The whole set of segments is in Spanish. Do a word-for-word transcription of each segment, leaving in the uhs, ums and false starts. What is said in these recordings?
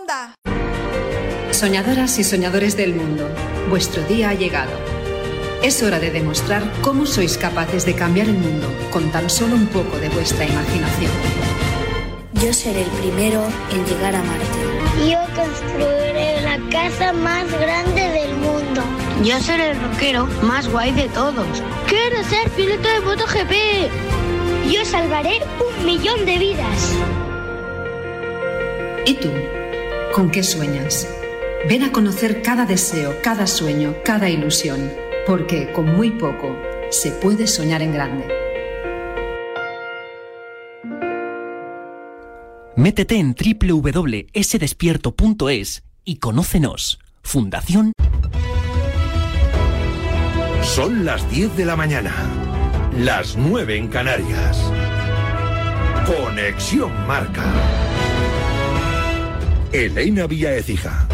Honda. Soñadoras y soñadores del mundo, vuestro día ha llegado. Es hora de demostrar cómo sois capaces de cambiar el mundo con tan solo un poco de vuestra imaginación. Yo seré el primero en llegar a Marte. Yo construiré la casa más grande del mundo. Yo seré el rockero más guay de todos. Quiero ser piloto de MotoGP. Yo salvaré un millón de vidas. ¿Y tú? ¿Con qué sueñas? Ven a conocer cada deseo, cada sueño, cada ilusión, porque con muy poco se puede soñar en grande. Métete en doble u doble u doble u punto ese despierto punto es y conócenos. Fundación. Son las diez de la mañana, las nueve en Canarias. Conexión Marca. Elena Vía Écija.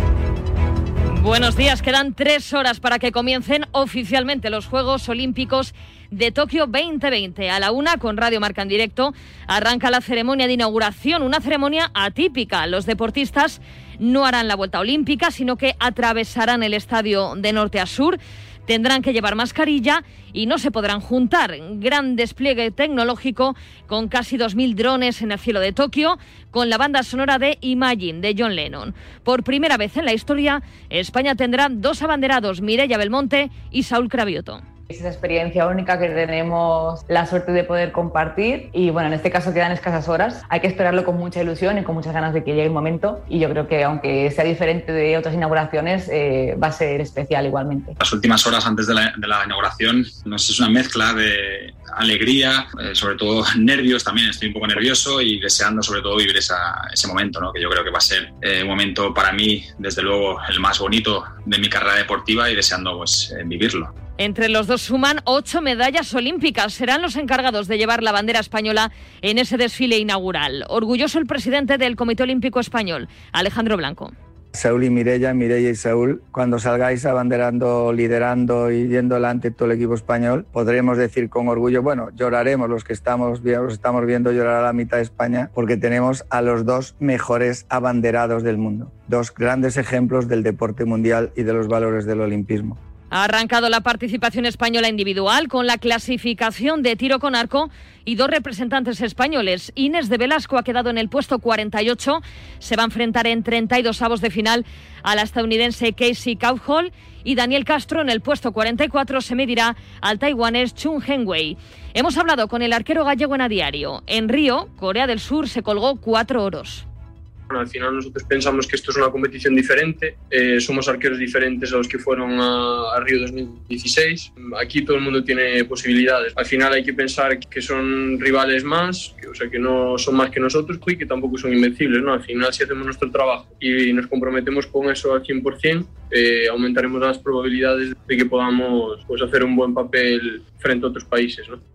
Buenos días, quedan tres horas para que comiencen oficialmente los Juegos Olímpicos de Tokio veinte veinte. A la una, con Radio Marca en directo, arranca la ceremonia de inauguración, una ceremonia atípica. Los deportistas no harán la vuelta olímpica, sino que atravesarán el estadio de norte a sur. Tendrán que llevar mascarilla y no se podrán juntar. Gran despliegue tecnológico con casi dos mil drones en el cielo de Tokio, con la banda sonora de Imagine, de John Lennon. Por primera vez en la historia, España tendrá dos abanderados, Mireia Belmonte y Saúl Cravioto. Es esa experiencia única que tenemos la suerte de poder compartir y bueno, en este caso quedan escasas horas. Hay que esperarlo con mucha ilusión y con muchas ganas de que llegue el momento y yo creo que aunque sea diferente de otras inauguraciones, eh, va a ser especial igualmente. Las últimas horas antes de la, de la inauguración, no sé, es una mezcla de alegría, eh, sobre todo nervios, también estoy un poco nervioso y deseando sobre todo vivir esa, ese momento, ¿no? Que yo creo que va a ser eh, un momento para mí, desde luego, el más bonito de mi carrera deportiva y deseando pues, eh, vivirlo. Entre los dos suman ocho medallas olímpicas. Serán los encargados de llevar la bandera española en ese desfile inaugural. Orgulloso el presidente del Comité Olímpico Español, Alejandro Blanco. Saúl y Mireia, Mireia y Saúl, cuando salgáis abanderando, liderando y yendo delante todo el equipo español, podremos decir con orgullo, bueno, lloraremos los que estamos, los estamos viendo llorar a la mitad de España, porque tenemos a los dos mejores abanderados del mundo. Dos grandes ejemplos del deporte mundial y de los valores del olimpismo. Ha arrancado la participación española individual con la clasificación de tiro con arco y dos representantes españoles. Inés de Velasco ha quedado en el puesto cuarenta y ocho. Se va a enfrentar en treinta y dos avos de final a la estadounidense Casey Cowhall y Daniel Castro en el puesto cuarenta y cuatro se medirá al taiwanés Chung Hengwei. Hemos hablado con el arquero gallego en A Diario. En Río, Corea del Sur se colgó cuatro oros. Bueno, al final nosotros pensamos que esto es una competición diferente, eh, somos arqueros diferentes a los que fueron a, a Río dos mil dieciséis, aquí todo el mundo tiene posibilidades, al final hay que pensar que son rivales más, que, o sea que no son más que nosotros y que tampoco son invencibles, ¿no? Al final si hacemos nuestro trabajo y nos comprometemos con eso al cien por ciento, eh, aumentaremos las probabilidades de que podamos pues, hacer un buen papel frente a otros países, ¿no?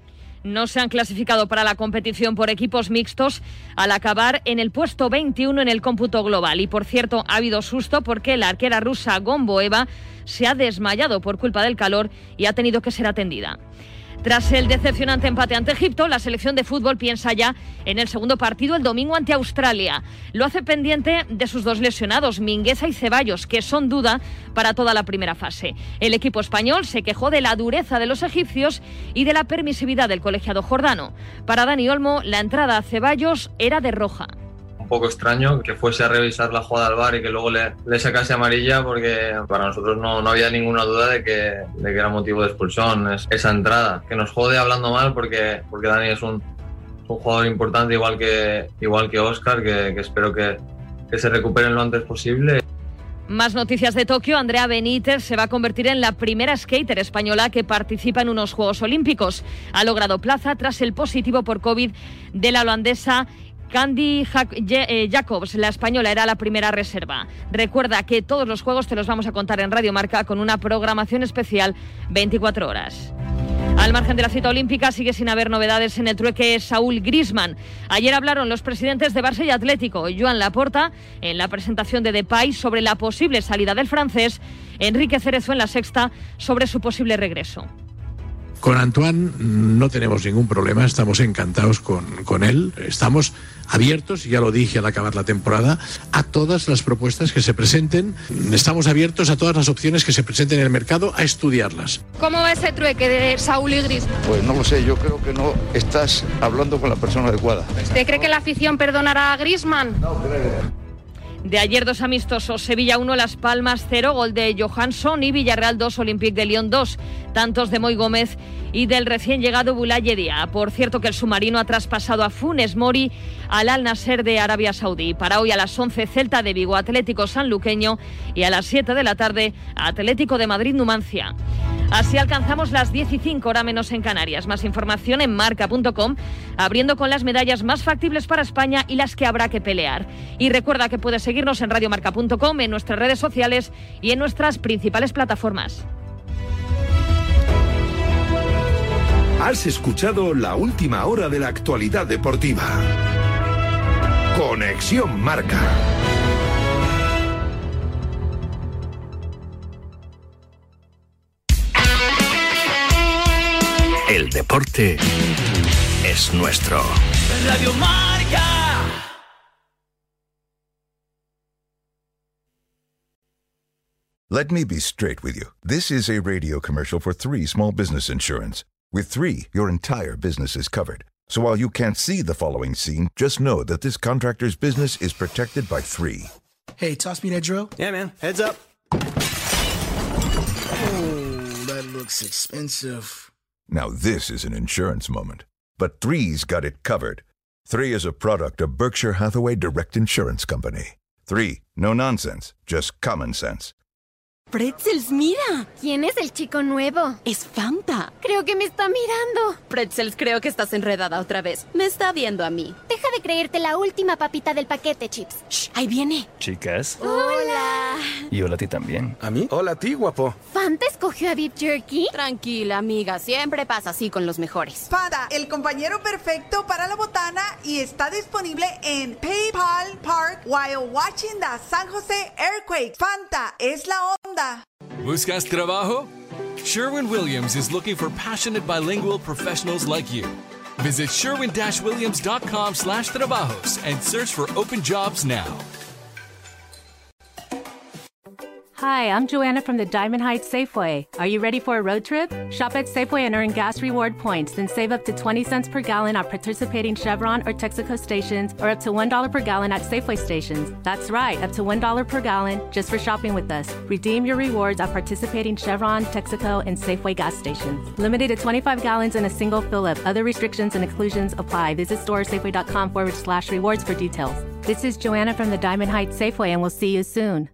No se han clasificado para la competición por equipos mixtos al acabar en el puesto veintiuno en el cómputo global. Y por cierto, ha habido susto porque la arquera rusa Gomboeva se ha desmayado por culpa del calor y ha tenido que ser atendida. Tras el decepcionante empate ante Egipto, la selección de fútbol piensa ya en el segundo partido el domingo ante Australia. Lo hace pendiente de sus dos lesionados, Mingueza y Ceballos, que son duda para toda la primera fase. El equipo español se quejó de la dureza de los egipcios y de la permisividad del colegiado jordano. Para Dani Olmo, la entrada a Ceballos era de roja. Un poco extraño que fuese a revisar la jugada al V A R y que luego le, le sacase amarilla, porque para nosotros no, no había ninguna duda de que, de que era motivo de expulsión es, esa entrada, que nos jode hablando mal porque, porque Dani es un, un jugador importante igual que, igual que Óscar, que, que espero que, que se recuperen lo antes posible. Más noticias de Tokio. Andrea Benítez se va a convertir en la primera skater española que participa en unos Juegos Olímpicos. Ha logrado plaza tras el positivo por COVID de la holandesa Candy Jacobs. La española era la primera reserva. Recuerda que todos los juegos te los vamos a contar en Radio Marca con una programación especial veinticuatro horas. Al margen de la cita olímpica sigue sin haber novedades en el trueque Saúl Griezmann. Ayer hablaron los presidentes de Barça y Atlético, Joan Laporta, en la presentación de Depay sobre la posible salida del francés, Enrique Cerezo en La Sexta sobre su posible regreso. Con Antoine no tenemos ningún problema, estamos encantados con, con él, estamos abiertos, ya lo dije al acabar la temporada, a todas las propuestas que se presenten, estamos abiertos a todas las opciones que se presenten en el mercado, a estudiarlas. ¿Cómo va ese trueque de Saúl y Griezmann? Pues no lo sé, yo creo que no estás hablando con la persona adecuada. ¿Usted cree que la afición perdonará a Griezmann? No creo. De ayer dos amistosos, Sevilla uno, Las Palmas cero, gol de Johansson, y Villarreal dos, Olympique de Lyon dos, tantos de Moy Gómez y del recién llegado Boulaye Dia. Por cierto que el submarino ha traspasado a Funes Mori al Al Nasser de Arabia Saudí. Para hoy a las once, Celta de Vigo, Atlético Sanluqueño, y a las siete de la tarde, Atlético de Madrid Numancia. Así alcanzamos las diez y cinco, hora menos en Canarias. Más información en marca punto com, abriendo con las medallas más factibles para España y las que habrá que pelear. Y recuerda que puedes seguirnos en radio marca punto com, en nuestras redes sociales y en nuestras principales plataformas. Has escuchado la última hora de la actualidad deportiva. Conexión Marca. El deporte es nuestro. Radio Marca. Let me be straight with you. This is a radio commercial for Three Small Business Insurance. With Three, your entire business is covered. So while you can't see the following scene, just know that this contractor's business is protected by Three. Hey, toss me that drill. Yeah, man. Heads up. Oh, that looks expensive. Now this is an insurance moment. But Three's got it covered. Three is a product of Berkshire Hathaway Direct Insurance Company. Three, no nonsense, just common sense. Pretzels, mira. ¿Quién es el chico nuevo? Es Fanta. Creo que me está mirando. Pretzels, creo que estás enredada otra vez. Me está viendo a mí. Deja de creerte la última papita del paquete, Chips. Shh, ahí viene. Chicas. Hola. Y hola a ti también. ¿A mí? Hola a ti, guapo. ¿Fanta escogió a Beef Jerky? Tranquila, amiga. Siempre pasa así con los mejores. Fanta, el compañero perfecto para la botana, y está disponible en PayPal Park while watching the San Jose Earthquake. Fanta es la onda. ¿Buscas trabajo? Sherwin-Williams is looking for passionate bilingual professionals like you. Visit sherwin dash williams dot com slash trabajos and search for open jobs now. Hi, I'm Joanna from the Diamond Heights Safeway. Are you ready for a road trip? Shop at Safeway and earn gas reward points, then save up to twenty cents per gallon at participating Chevron or Texaco stations, or up to one dollar per gallon at Safeway stations. That's right, up to one dollar per gallon just for shopping with us. Redeem your rewards at participating Chevron, Texaco, and Safeway gas stations. Limited to twenty-five gallons in a single fill-up. Other restrictions and exclusions apply. Visit storesafeway.com forward slash rewards for details. This is Joanna from the Diamond Heights Safeway, and we'll see you soon.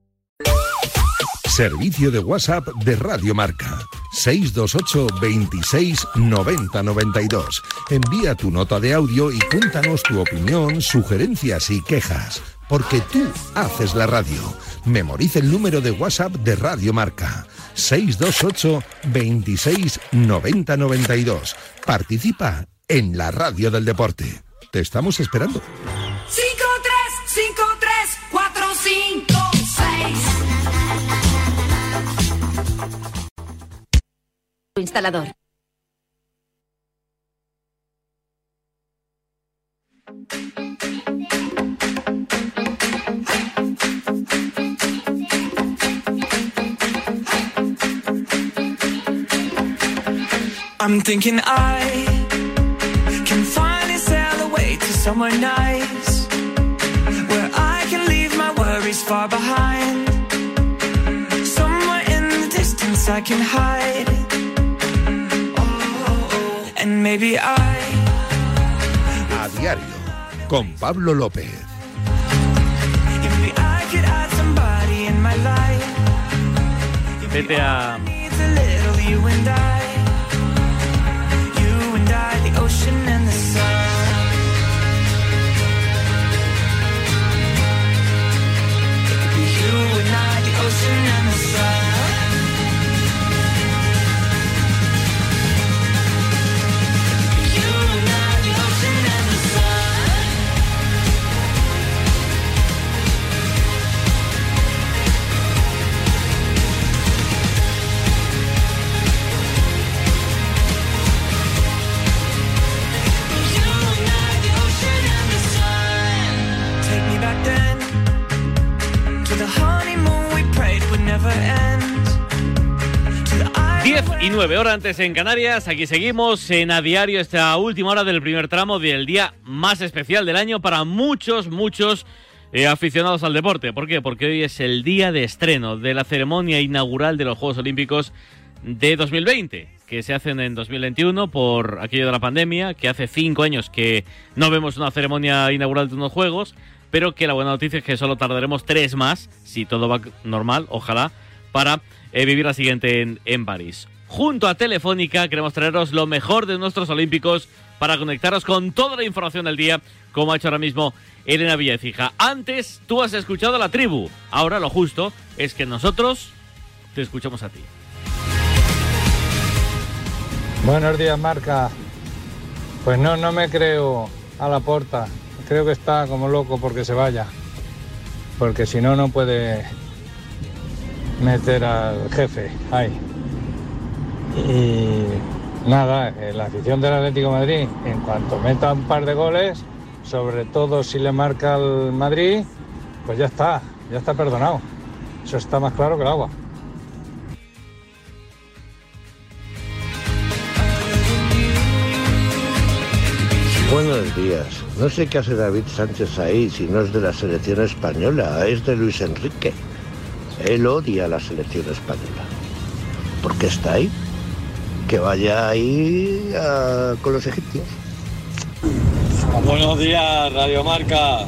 Servicio de WhatsApp de Radio Marca. seis dos ocho, veintiséis, noventa, noventa y dos. Envía tu nota de audio y cuéntanos tu opinión, sugerencias y quejas. Porque tú haces la radio. Memoriza el número de WhatsApp de Radio Marca. seis dos ocho, veintiséis, noventa, noventa y dos. Participa en la radio del deporte. Te estamos esperando. cinco tres cinco tres cuatro cinco seis. Instalador. I'm thinking I can finally sail away to somewhere nice, where I can leave my worries far behind. Somewhere in the distance I can hide. And maybe I... A diario, con Pablo López. Maybe I could add somebody in my life. Vete a... Needs a little you and I. You and I, the ocean and the sun. It could be you and I, the ocean and the sun. the honeymoon we prayed would never end. diez y nueve, hora antes en Canarias. Aquí seguimos en A Diario, esta última hora del primer tramo del día más especial del año para muchos, muchos eh, aficionados al deporte. ¿Por qué? Porque hoy es el día de estreno de la ceremonia inaugural de los Juegos Olímpicos de dos mil veinte, que se hacen en dos mil veintiuno por aquello de la pandemia, que hace cinco años que no vemos una ceremonia inaugural de unos Juegos, pero que la buena noticia es que solo tardaremos tres más, si todo va normal, ojalá, para eh, vivir la siguiente en, en París. Junto a Telefónica queremos traeros lo mejor de nuestros olímpicos para conectaros con toda la información del día, como ha hecho ahora mismo Elena Villacija. Antes tú has escuchado a la tribu, ahora lo justo es que nosotros te escuchamos a ti. Buenos días, Marca. Pues no, no me creo a Laporta. Creo que está como loco porque se vaya. Porque si no, no puede meter al jefe ahí. Y nada, la afición del Atlético de Madrid, en cuanto meta un par de goles, sobre todo si le marca al Madrid, pues ya está, ya está perdonado. Eso está más claro que el agua. Buenos días. No sé qué hace David Sánchez ahí, si no es de la selección española, es de Luis Enrique. Él odia a la selección española. ¿Por qué está ahí? Que vaya ahí a, con los egipcios. Buenos días, Radio Marca.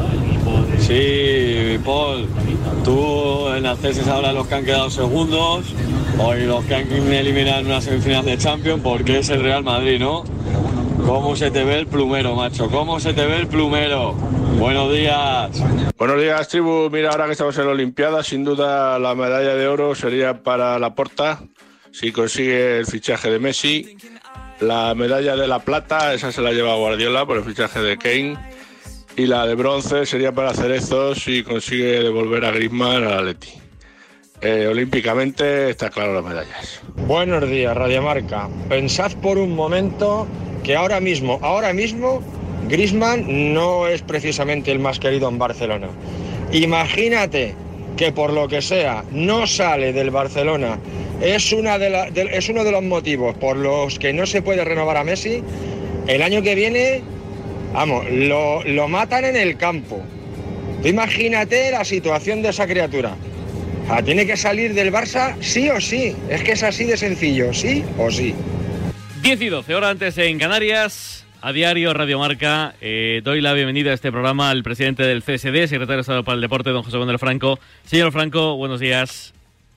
Sí, Paul, tú en accesos ahora los que han quedado segundos, hoy los que han eliminado en una semifinal de Champions, porque es el Real Madrid, ¿no? ¿Cómo se te ve el plumero, macho? ¿Cómo se te ve el plumero? Buenos días. Buenos días, tribu. Mira, ahora que estamos en la Olimpiada, sin duda la medalla de oro sería para Laporta, si consigue el fichaje de Messi. La medalla de la plata, esa se la lleva Guardiola por el fichaje de Kane. Y la de bronce sería para Cerezo si consigue devolver a Griezmann al Atleti. Eh, olímpicamente está claro las medallas. Buenos días, Radio Marca. Pensad por un momento que ahora mismo, ahora mismo, Griezmann no es precisamente el más querido en Barcelona. Imagínate que por lo que sea no sale del Barcelona, es, una de la, de, es uno de los motivos por los que no se puede renovar a Messi. El año que viene, vamos, lo, lo matan en el campo. Tú imagínate la situación de esa criatura. Ah, tiene que salir del Barça sí o sí. Es que es así de sencillo, sí o sí. diez y doce, hora antes en Canarias. A Diario, Radio Marca. Eh, doy la bienvenida a este programa al presidente del C S D, secretario de Estado para el Deporte, don José Manuel Franco. Señor Franco, buenos días.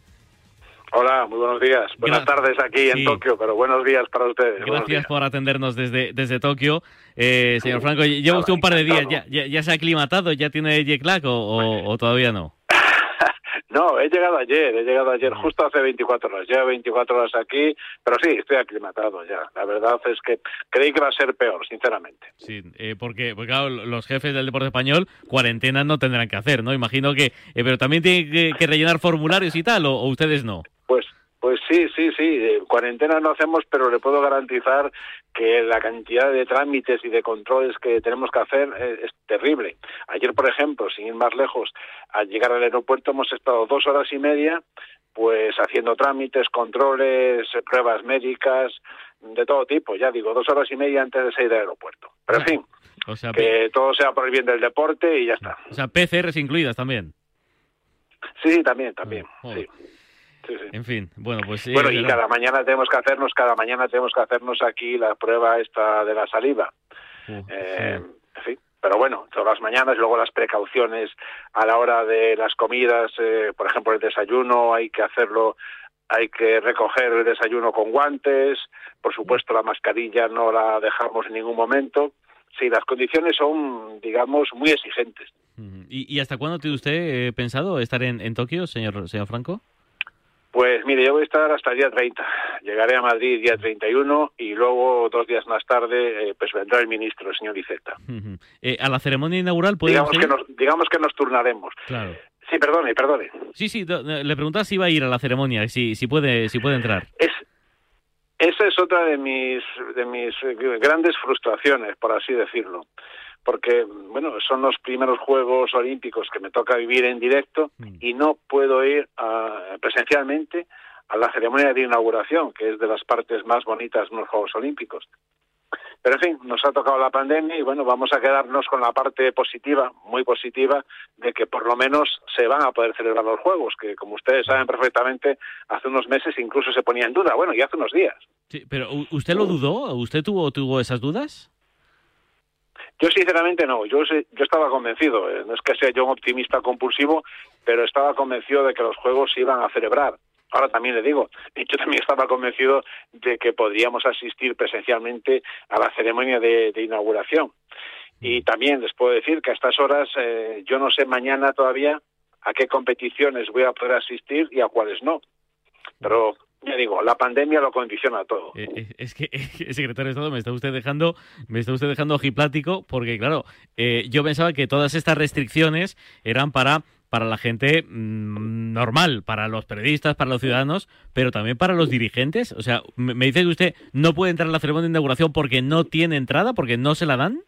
Hola, muy buenos días. Buenas Gra- tardes aquí en sí. Tokio, pero buenos días para ustedes. Gracias por atendernos desde, desde Tokio. Eh, señor Franco, lleva usted un par de días. ¿Ya, ya, ya se ha aclimatado? ¿Ya tiene jet lag o, o, o todavía no? No, he llegado ayer, he llegado ayer justo hace veinticuatro horas, llevo veinticuatro horas aquí, pero sí, estoy aclimatado ya. La verdad es que creí que va a ser peor, sinceramente. Sí, eh, porque, porque claro, los jefes del deporte español cuarentena no tendrán que hacer, ¿no? Imagino que, eh, pero también tienen que, que rellenar formularios y tal, o, o ustedes no. Pues Pues sí, sí, sí, cuarentena no hacemos, pero le puedo garantizar que la cantidad de trámites y de controles que tenemos que hacer es, es terrible. Ayer, por ejemplo, sin ir más lejos, al llegar al aeropuerto hemos estado dos horas y media pues haciendo trámites, controles, pruebas médicas, de todo tipo, ya digo, dos horas y media antes de salir del aeropuerto. Pero en fin, o sea, que todo sea por el bien del deporte y ya está. O sea, P C Rs incluidas también. Sí, sí, también, también, oh, oh. sí. Sí, sí. En fin, bueno, pues sí. Bueno, y pero... cada mañana tenemos que hacernos, cada mañana tenemos que hacernos aquí la prueba esta de la saliva. Uh, eh, sí. En fin, pero bueno, todas las mañanas, luego las precauciones a la hora de las comidas, eh, por ejemplo, el desayuno, hay que hacerlo, hay que recoger el desayuno con guantes, por supuesto la mascarilla no la dejamos en ningún momento. Sí, las condiciones son, digamos, muy exigentes. ¿Y, y hasta cuándo tiene usted eh, pensado estar en, en Tokio, señor, señor Franco? Pues mire, yo voy a estar hasta el día treinta. Llegaré a Madrid día treinta y uno y luego, dos días más tarde, eh, pues vendrá el ministro, el señor Iceta. Uh-huh. Eh, ¿A la ceremonia inaugural puede digamos usted... que nos Digamos que nos turnaremos. Claro. Sí, perdone, perdone. Sí, sí, le preguntaba si iba a ir a la ceremonia, si, si, puede, si puede entrar. Es, esa es otra de mis, de mis grandes frustraciones, por así decirlo. porque, bueno, son los primeros Juegos Olímpicos que me toca vivir en directo y no puedo ir a, presencialmente a la ceremonia de inauguración, que es de las partes más bonitas de los Juegos Olímpicos. Pero, en fin, nos ha tocado la pandemia y, bueno, vamos a quedarnos con la parte positiva, muy positiva, de que por lo menos se van a poder celebrar los Juegos, que, como ustedes saben perfectamente, hace unos meses incluso se ponía en duda. Bueno, y hace unos días. Sí, pero ¿usted lo dudó? ¿Usted tuvo, tuvo esas dudas? Yo, sinceramente, no. Yo, yo estaba convencido. No es que sea yo un optimista compulsivo, pero estaba convencido de que los Juegos se iban a celebrar. Ahora también le digo, yo también estaba convencido de que podríamos asistir presencialmente a la ceremonia de, de inauguración. Y también les puedo decir que a estas horas eh, yo no sé mañana todavía a qué competiciones voy a poder asistir y a cuáles no. Pero ya digo, la pandemia lo condiciona todo. Eh, es que, eh, secretario de Estado, me está usted dejando, me está usted dejando ojiplático, porque claro, eh, yo pensaba que todas estas restricciones eran para para la gente mmm, normal, para los periodistas, para los ciudadanos, pero también para los dirigentes. O sea, me, me dice que usted no puede entrar a la ceremonia de inauguración porque no tiene entrada, porque no se la dan.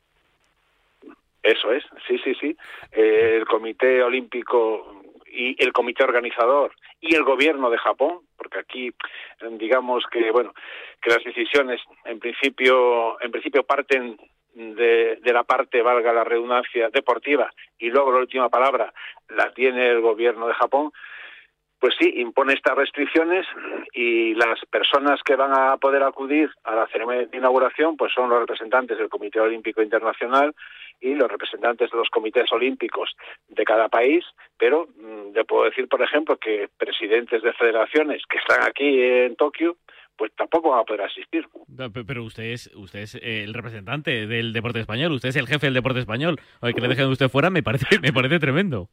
Eso es, sí, sí, sí. Eh, el Comité Olímpico y el Comité Organizador y el Gobierno de Japón, porque aquí, digamos que, bueno, que las decisiones en principio, en principio parten de, de la parte, valga la redundancia, deportiva, y luego la última palabra la tiene el Gobierno de Japón. Pues sí, impone estas restricciones y las personas que van a poder acudir a la ceremonia de inauguración pues son los representantes del Comité Olímpico Internacional y los representantes de los comités olímpicos de cada país, pero mmm, le puedo decir, por ejemplo, que presidentes de federaciones que están aquí en Tokio pues tampoco van a poder asistir. Pero usted es usted es el representante del deporte español, usted es el jefe del deporte español. Oye, que le dejen a usted fuera me parece me parece tremendo.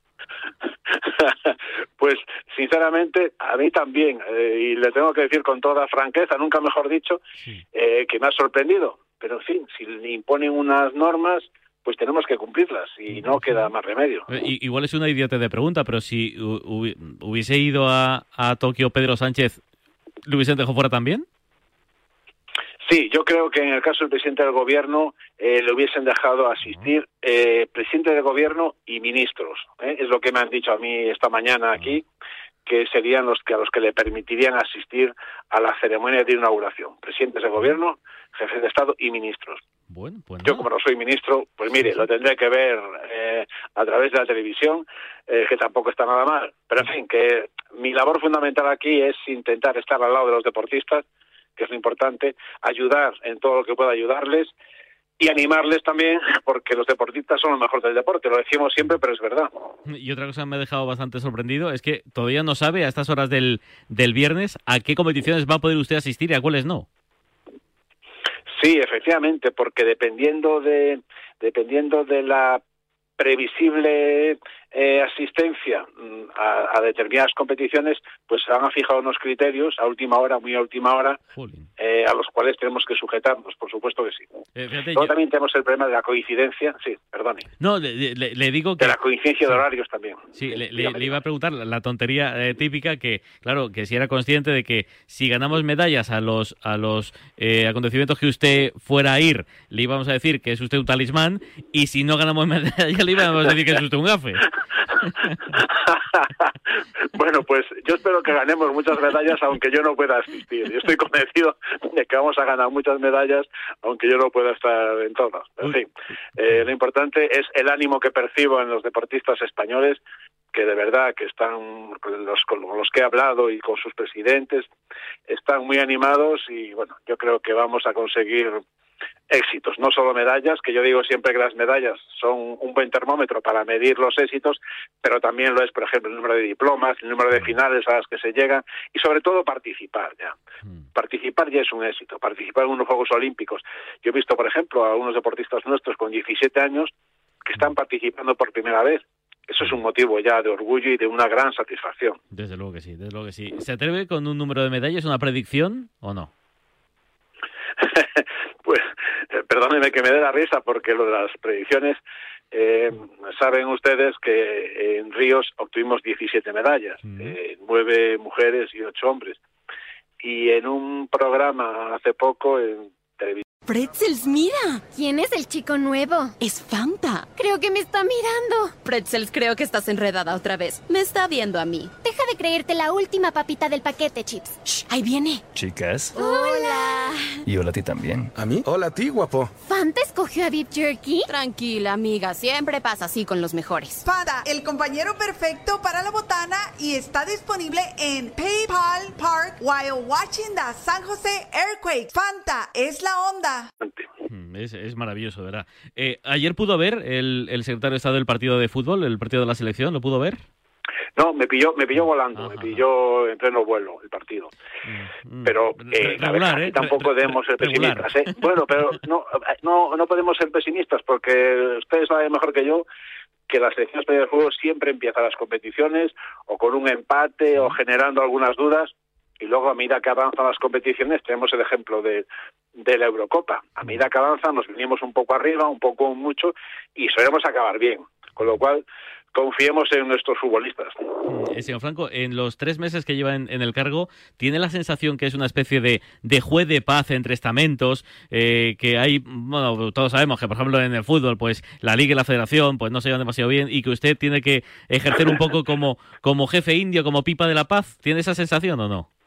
Pues, sinceramente, a mí también, eh, y le tengo que decir con toda franqueza, nunca mejor dicho, eh, que me ha sorprendido. Pero, en fin, si le imponen unas normas, pues tenemos que cumplirlas y no queda más remedio. I, igual es una idiota de pregunta, pero si hubiese ido a, a Tokio Pedro Sánchez, ¿le hubiesen dejado fuera también? Sí, yo creo que en el caso del presidente del gobierno eh, le hubiesen dejado asistir eh, presidente del gobierno y ministros. ¿eh? Es lo que me han dicho a mí esta mañana aquí, que serían los que a los que le permitirían asistir a la ceremonia de inauguración. Presidentes del gobierno, jefes de Estado y ministros. Bueno, pues yo, como no soy ministro, pues mire, sí, sí. lo tendré que ver eh, a través de la televisión, eh, que tampoco está nada mal. Pero, en fin, que mi labor fundamental aquí es intentar estar al lado de los deportistas, que es lo importante, ayudar en todo lo que pueda ayudarles y animarles también, porque los deportistas son lo mejor del deporte, lo decimos siempre, pero es verdad. Y otra cosa que me ha dejado bastante sorprendido es que todavía no sabe a estas horas del, del viernes a qué competiciones va a poder usted asistir y a cuáles no. Sí, efectivamente, porque dependiendo de dependiendo de la previsible eh, asistencia a, a determinadas competiciones, pues se han fijado unos criterios a última hora, muy a última hora, eh, a los cuales tenemos que sujetarnos, por supuesto que sí. Eh, fíjate, Luego yo... también tenemos el problema de la coincidencia, sí, perdone. No, le, le, le digo que... De la coincidencia sí. de horarios también. Sí, le, le, le iba a preguntar la, la tontería eh, típica que, claro, que si era consciente de que si ganamos medallas a los a los eh, acontecimientos que usted fuera a ir, le íbamos a decir que es usted un talismán, y si no ganamos medallas le íbamos a decir que es usted un gafe. Bueno, pues yo espero que ganemos muchas medallas aunque yo no pueda asistir. Yo estoy convencido de que vamos a ganar muchas medallas aunque yo no pueda estar en todas. En fin, eh, lo importante es el ánimo que percibo en los deportistas españoles, que de verdad que están, los, con los que he hablado y con sus presidentes, están muy animados y bueno, yo creo que vamos a conseguir éxitos, no solo medallas, que yo digo siempre que las medallas son un buen termómetro para medir los éxitos, pero también lo es, por ejemplo, el número de diplomas, el número de finales a las que se llegan y sobre todo participar ya. Mm. Participar ya es un éxito, participar en unos Juegos Olímpicos. Yo he visto, por ejemplo, a algunos deportistas nuestros con diecisiete años que están participando por primera vez. Eso es un motivo ya de orgullo y de una gran satisfacción. Desde luego que sí, desde luego que sí. ¿Se atreve con un número de medallas, una predicción o no? Pues, eh, perdónenme que me dé la risa, porque lo de las predicciones, eh, saben ustedes que en Ríos obtuvimos diecisiete medallas, mm. eh, nueve mujeres y ocho hombres. Y en un programa hace poco, en televisión, Pretzels, mira. ¿Quién es el chico nuevo? Es Fanta. Creo que me está mirando. Pretzels, creo que estás enredada otra vez. Me está viendo a mí. Deja de creerte la última papita del paquete, Chips. Shh, ahí viene. Chicas. Hola. Y hola a ti también. ¿A mí? Hola a ti, guapo. ¿Fanta escogió a Beef Jerky? Tranquila, amiga. Siempre pasa así con los mejores. Fanta, el compañero perfecto para la botana y está disponible en PayPal Park while watching the San Jose Earthquake. Fanta es la onda. Es, es maravilloso, ¿verdad? Eh, ¿Ayer pudo ver el, el secretario de Estado del partido de fútbol, el partido de la selección? ¿Lo pudo ver? No, me pilló, me pilló volando, Ajá. me pilló en pleno vuelo el partido. Mm, Pero eh, regular, a ver, ¿eh? tampoco re, debemos ser regular. pesimistas. ¿eh? Bueno, pero no, no, no podemos ser pesimistas porque ustedes saben mejor que yo que la selección española de fútbol siempre empieza las competiciones o con un empate o generando algunas dudas. Y luego, a medida que avanzan las competiciones, tenemos el ejemplo de, de la Eurocopa. A medida que avanzan, nos venimos un poco arriba, un poco mucho, y solemos acabar bien. Con lo cual, confiemos en nuestros futbolistas. Eh, señor Franco, en los tres meses que lleva en, en el cargo, ¿tiene la sensación que es una especie de, de juez de paz entre estamentos? Eh, que hay, bueno, todos sabemos que, por ejemplo, en el fútbol, pues la Liga y la Federación pues no se llevan demasiado bien y que usted tiene que ejercer un poco como, como jefe indio, como pipa de la paz. ¿Tiene esa sensación o no?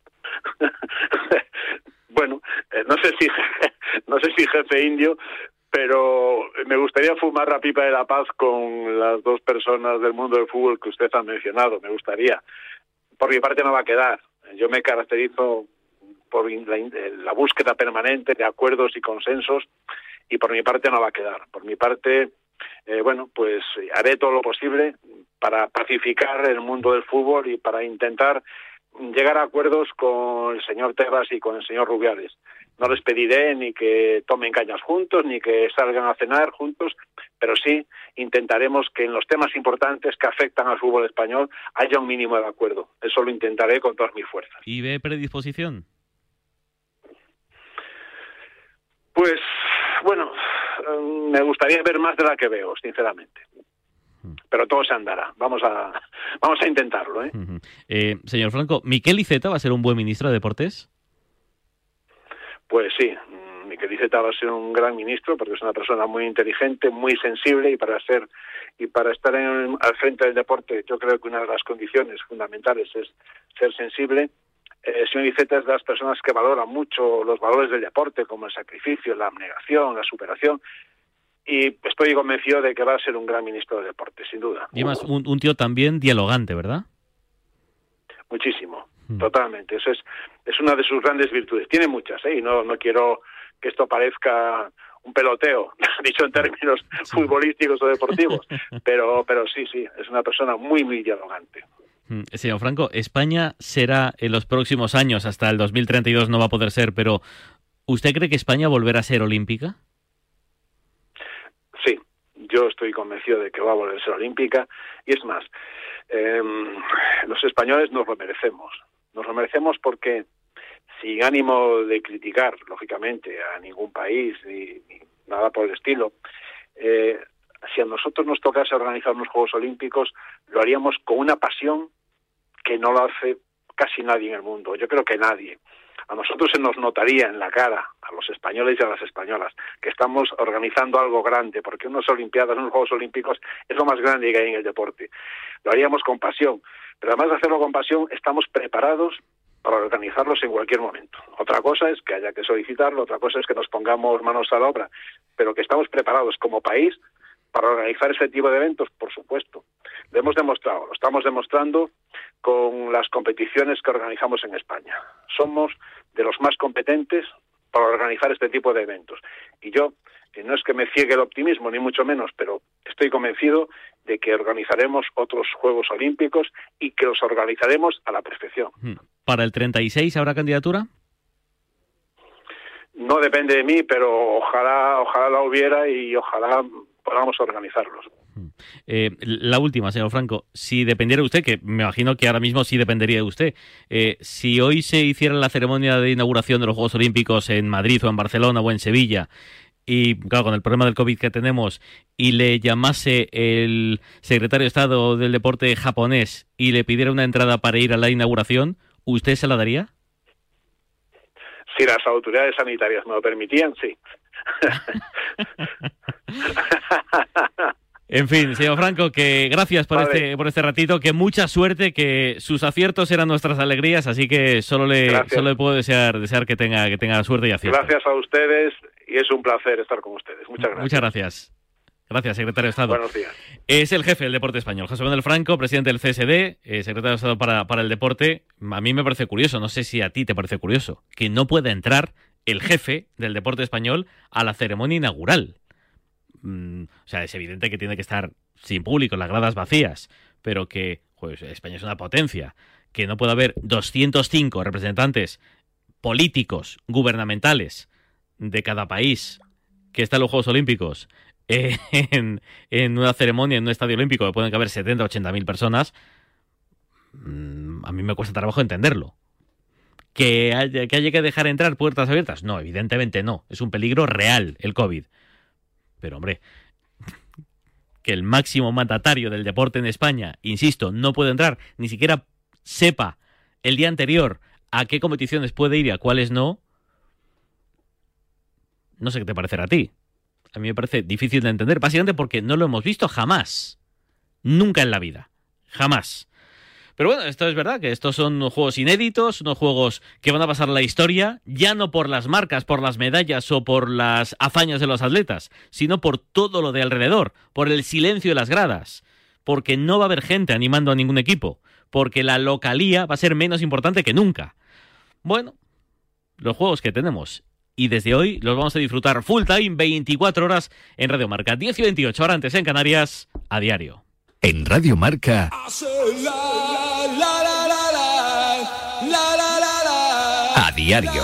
Bueno, eh, no sé si no sé si jefe indio, pero me gustaría fumar la pipa de la paz con las dos personas del mundo del fútbol que usted ha mencionado. Me gustaría. Por mi parte no va a quedar. Yo me caracterizo por la, la búsqueda permanente de acuerdos y consensos y por mi parte no va a quedar. Por mi parte, eh, bueno, pues haré todo lo posible para pacificar el mundo del fútbol y para intentar llegar a acuerdos con el señor Tebas y con el señor Rubiales. No les pediré ni que tomen cañas juntos, ni que salgan a cenar juntos, pero sí intentaremos que en los temas importantes que afectan al fútbol español haya un mínimo de acuerdo. Eso lo intentaré con todas mis fuerzas. ¿Y ve predisposición? Pues, bueno, me gustaría ver más de la que veo, sinceramente. Pero todo se andará. Vamos a vamos a intentarlo, ¿eh? Uh-huh. eh señor Franco, ¿Miquel Iceta va a ser un buen ministro de Deportes? Pues sí, Miquel Iceta va a ser un gran ministro porque es una persona muy inteligente, muy sensible y para ser y para estar en, al frente del deporte yo creo que una de las condiciones fundamentales es ser sensible. Eh, el señor Iceta es de las personas que valoran mucho los valores del deporte como el sacrificio, la abnegación, la superación. Y estoy convencido de que va a ser un gran ministro de deporte, sin duda. Y además, un, un tío también dialogante, ¿verdad? Muchísimo, mm. totalmente. Eso es es una de sus grandes virtudes. Tiene muchas, ¿eh? Y no, no quiero que esto parezca un peloteo, dicho en términos sí. futbolísticos o deportivos. Pero, pero sí, sí, es una persona muy, muy dialogante. Mm. Señor Franco, España será en los próximos años, hasta el dos mil treinta y dos no va a poder ser, pero ¿usted cree que España volverá a ser olímpica? Sí, yo estoy convencido de que va a volver a ser olímpica y es más, eh, los españoles nos lo merecemos, nos lo merecemos porque sin ánimo de criticar, lógicamente, a ningún país ni, ni nada por el estilo, eh, si a nosotros nos tocase organizar unos Juegos Olímpicos, lo haríamos con una pasión que no lo hace casi nadie en el mundo, yo creo que nadie. A nosotros se nos notaría en la cara, a los españoles y a las españolas, que estamos organizando algo grande, porque unas Olimpiadas, unos Juegos Olímpicos, es lo más grande que hay en el deporte. Lo haríamos con pasión, pero además de hacerlo con pasión, estamos preparados para organizarlos en cualquier momento. Otra cosa es que haya que solicitarlo, otra cosa es que nos pongamos manos a la obra, pero que estamos preparados como país para organizar ese tipo de eventos, por supuesto. Lo hemos demostrado, lo estamos demostrando con las competiciones que organizamos en España. Somos de los más competentes para organizar este tipo de eventos. Y yo, que no es que me ciegue el optimismo, ni mucho menos, pero estoy convencido de que organizaremos otros Juegos Olímpicos y que los organizaremos a la perfección. ¿Para el treinta y seis habrá candidatura? No depende de mí, pero ojalá, ojalá la hubiera y ojalá podamos organizarlos. Eh, la última, señor Franco, si dependiera de usted, que me imagino que ahora mismo sí dependería de usted, eh, si hoy se hiciera la ceremonia de inauguración de los Juegos Olímpicos en Madrid o en Barcelona o en Sevilla, y claro, con el problema del COVID que tenemos, y le llamase el secretario de Estado del Deporte japonés y le pidiera una entrada para ir a la inauguración, ¿usted se la daría? Si las autoridades sanitarias me lo permitían, sí. En fin, señor Franco, que gracias por vale. este por este ratito, que mucha suerte, que sus aciertos eran nuestras alegrías, así que solo le gracias. solo le puedo desear desear que tenga que tenga suerte y acierto. Gracias a ustedes y es un placer estar con ustedes. Muchas gracias. Muchas gracias. Gracias, secretario de Estado. Buenos días. Es el jefe del deporte español, José Manuel Franco, presidente del C S D, eh, secretario de Estado para, para el deporte. A mí me parece curioso, no sé si a ti te parece curioso, que no pueda entrar el jefe del deporte español a la ceremonia inaugural. Mm, o sea, es evidente que tiene que estar sin público, las gradas vacías, pero que pues, España es una potencia, que no puede haber doscientos cinco representantes políticos, gubernamentales de cada país que está en los Juegos Olímpicos eh, en, en una ceremonia, en un estadio olímpico, que pueden caber setenta, ochenta mil personas. Mm, a mí me cuesta trabajo entenderlo. ¿Que haya, ¿Que haya que dejar entrar puertas abiertas? No, evidentemente no. Es un peligro real el COVID. Pero, hombre, que el máximo mandatario del deporte en España, insisto, no puede entrar, ni siquiera sepa el día anterior a qué competiciones puede ir y a cuáles no, no sé qué te parecerá a ti. A mí me parece difícil de entender, básicamente porque no lo hemos visto jamás. Nunca en la vida. Jamás. Pero bueno, esto es verdad, que estos son juegos inéditos, unos juegos que van a pasar la historia, ya no por las marcas, por las medallas o por las hazañas de los atletas, sino por todo lo de alrededor, por el silencio de las gradas, porque no va a haber gente animando a ningún equipo, porque la localía va a ser menos importante que nunca. Bueno, los juegos que tenemos, y desde hoy los vamos a disfrutar full time, veinticuatro horas en Radio Marca, diez y veintiocho, ahora antes en Canarias, a diario. En Radio Marca... A diario.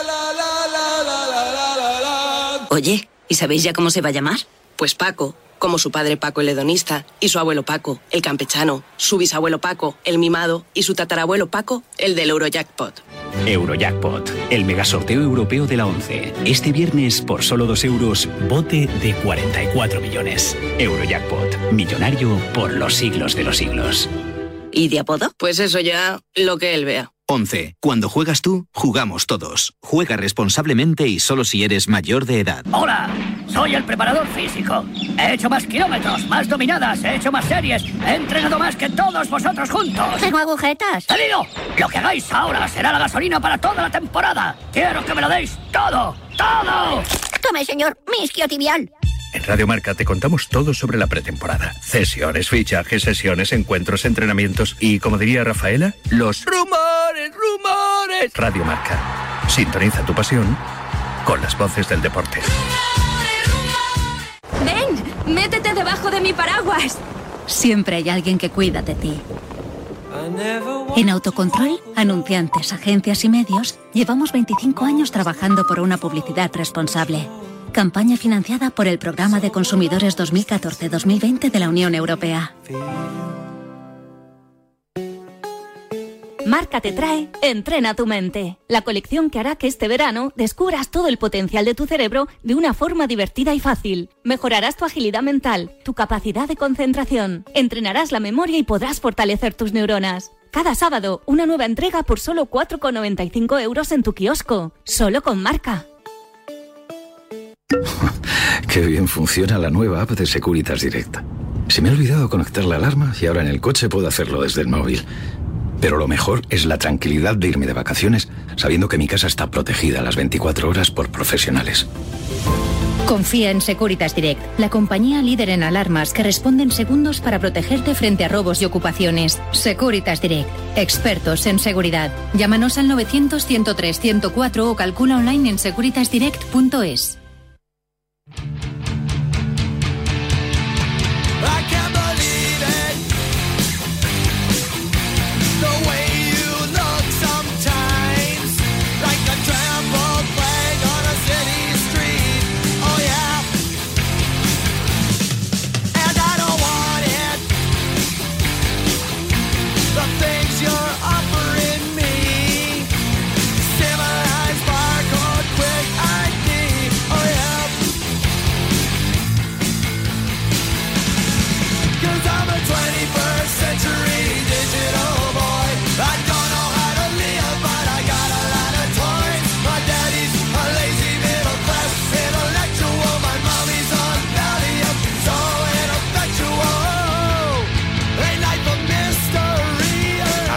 Oye, ¿y sabéis ya cómo se va a llamar? Pues Paco, como su padre Paco el hedonista, y su abuelo Paco, el campechano, su bisabuelo Paco, el mimado, y su tatarabuelo Paco, el del Eurojackpot. Eurojackpot, el megasorteo europeo de la ONCE. Este viernes, por solo dos euros, bote de cuarenta y cuatro millones. Eurojackpot, millonario por los siglos de los siglos. ¿Y de apodo? Pues eso ya, lo que él vea. once. Cuando juegas tú, jugamos todos. Juega responsablemente y solo si eres mayor de edad. Hola, soy el preparador físico. He hecho más kilómetros, más dominadas, he hecho más series, he entrenado más que todos vosotros juntos. Tengo agujetas. ¡Te digo! Lo que hagáis ahora será la gasolina para toda la temporada. Quiero que me lo deis todo, todo. Tome, señor, mi isquiotibial. En Radio Marca te contamos todo sobre la pretemporada. Cesiones, fichajes, sesiones, encuentros, entrenamientos y, como diría Rafaela, los rumores, rumores. Radio Marca. Sintoniza tu pasión con las voces del deporte. ¡Ven! ¡Métete debajo de mi paraguas! Siempre hay alguien que cuida de ti. En Autocontrol, anunciantes, agencias y medios, llevamos veinticinco años trabajando por una publicidad responsable. Campaña financiada por el Programa de Consumidores dos mil catorce dos mil veinte de la Unión Europea. Marca te trae Entrena tu mente, la colección que hará que este verano descubras todo el potencial de tu cerebro de una forma divertida y fácil. Mejorarás tu agilidad mental, tu capacidad de concentración, entrenarás la memoria y podrás fortalecer tus neuronas. Cada sábado, una nueva entrega por solo cuatro con noventa y cinco euros en tu kiosco, solo con Marca. Qué bien funciona la nueva app de Securitas Direct. Se me ha olvidado conectar la alarma y ahora en el coche puedo hacerlo desde el móvil. Pero lo mejor es la tranquilidad de irme de vacaciones sabiendo que mi casa está protegida las veinticuatro horas por profesionales. Confía en Securitas Direct, la compañía líder en alarmas que responde en segundos para protegerte frente a robos y ocupaciones. Securitas Direct, expertos en seguridad. Llámanos al novecientos, ciento tres, ciento cuatro o calcula online en securitas direct punto es.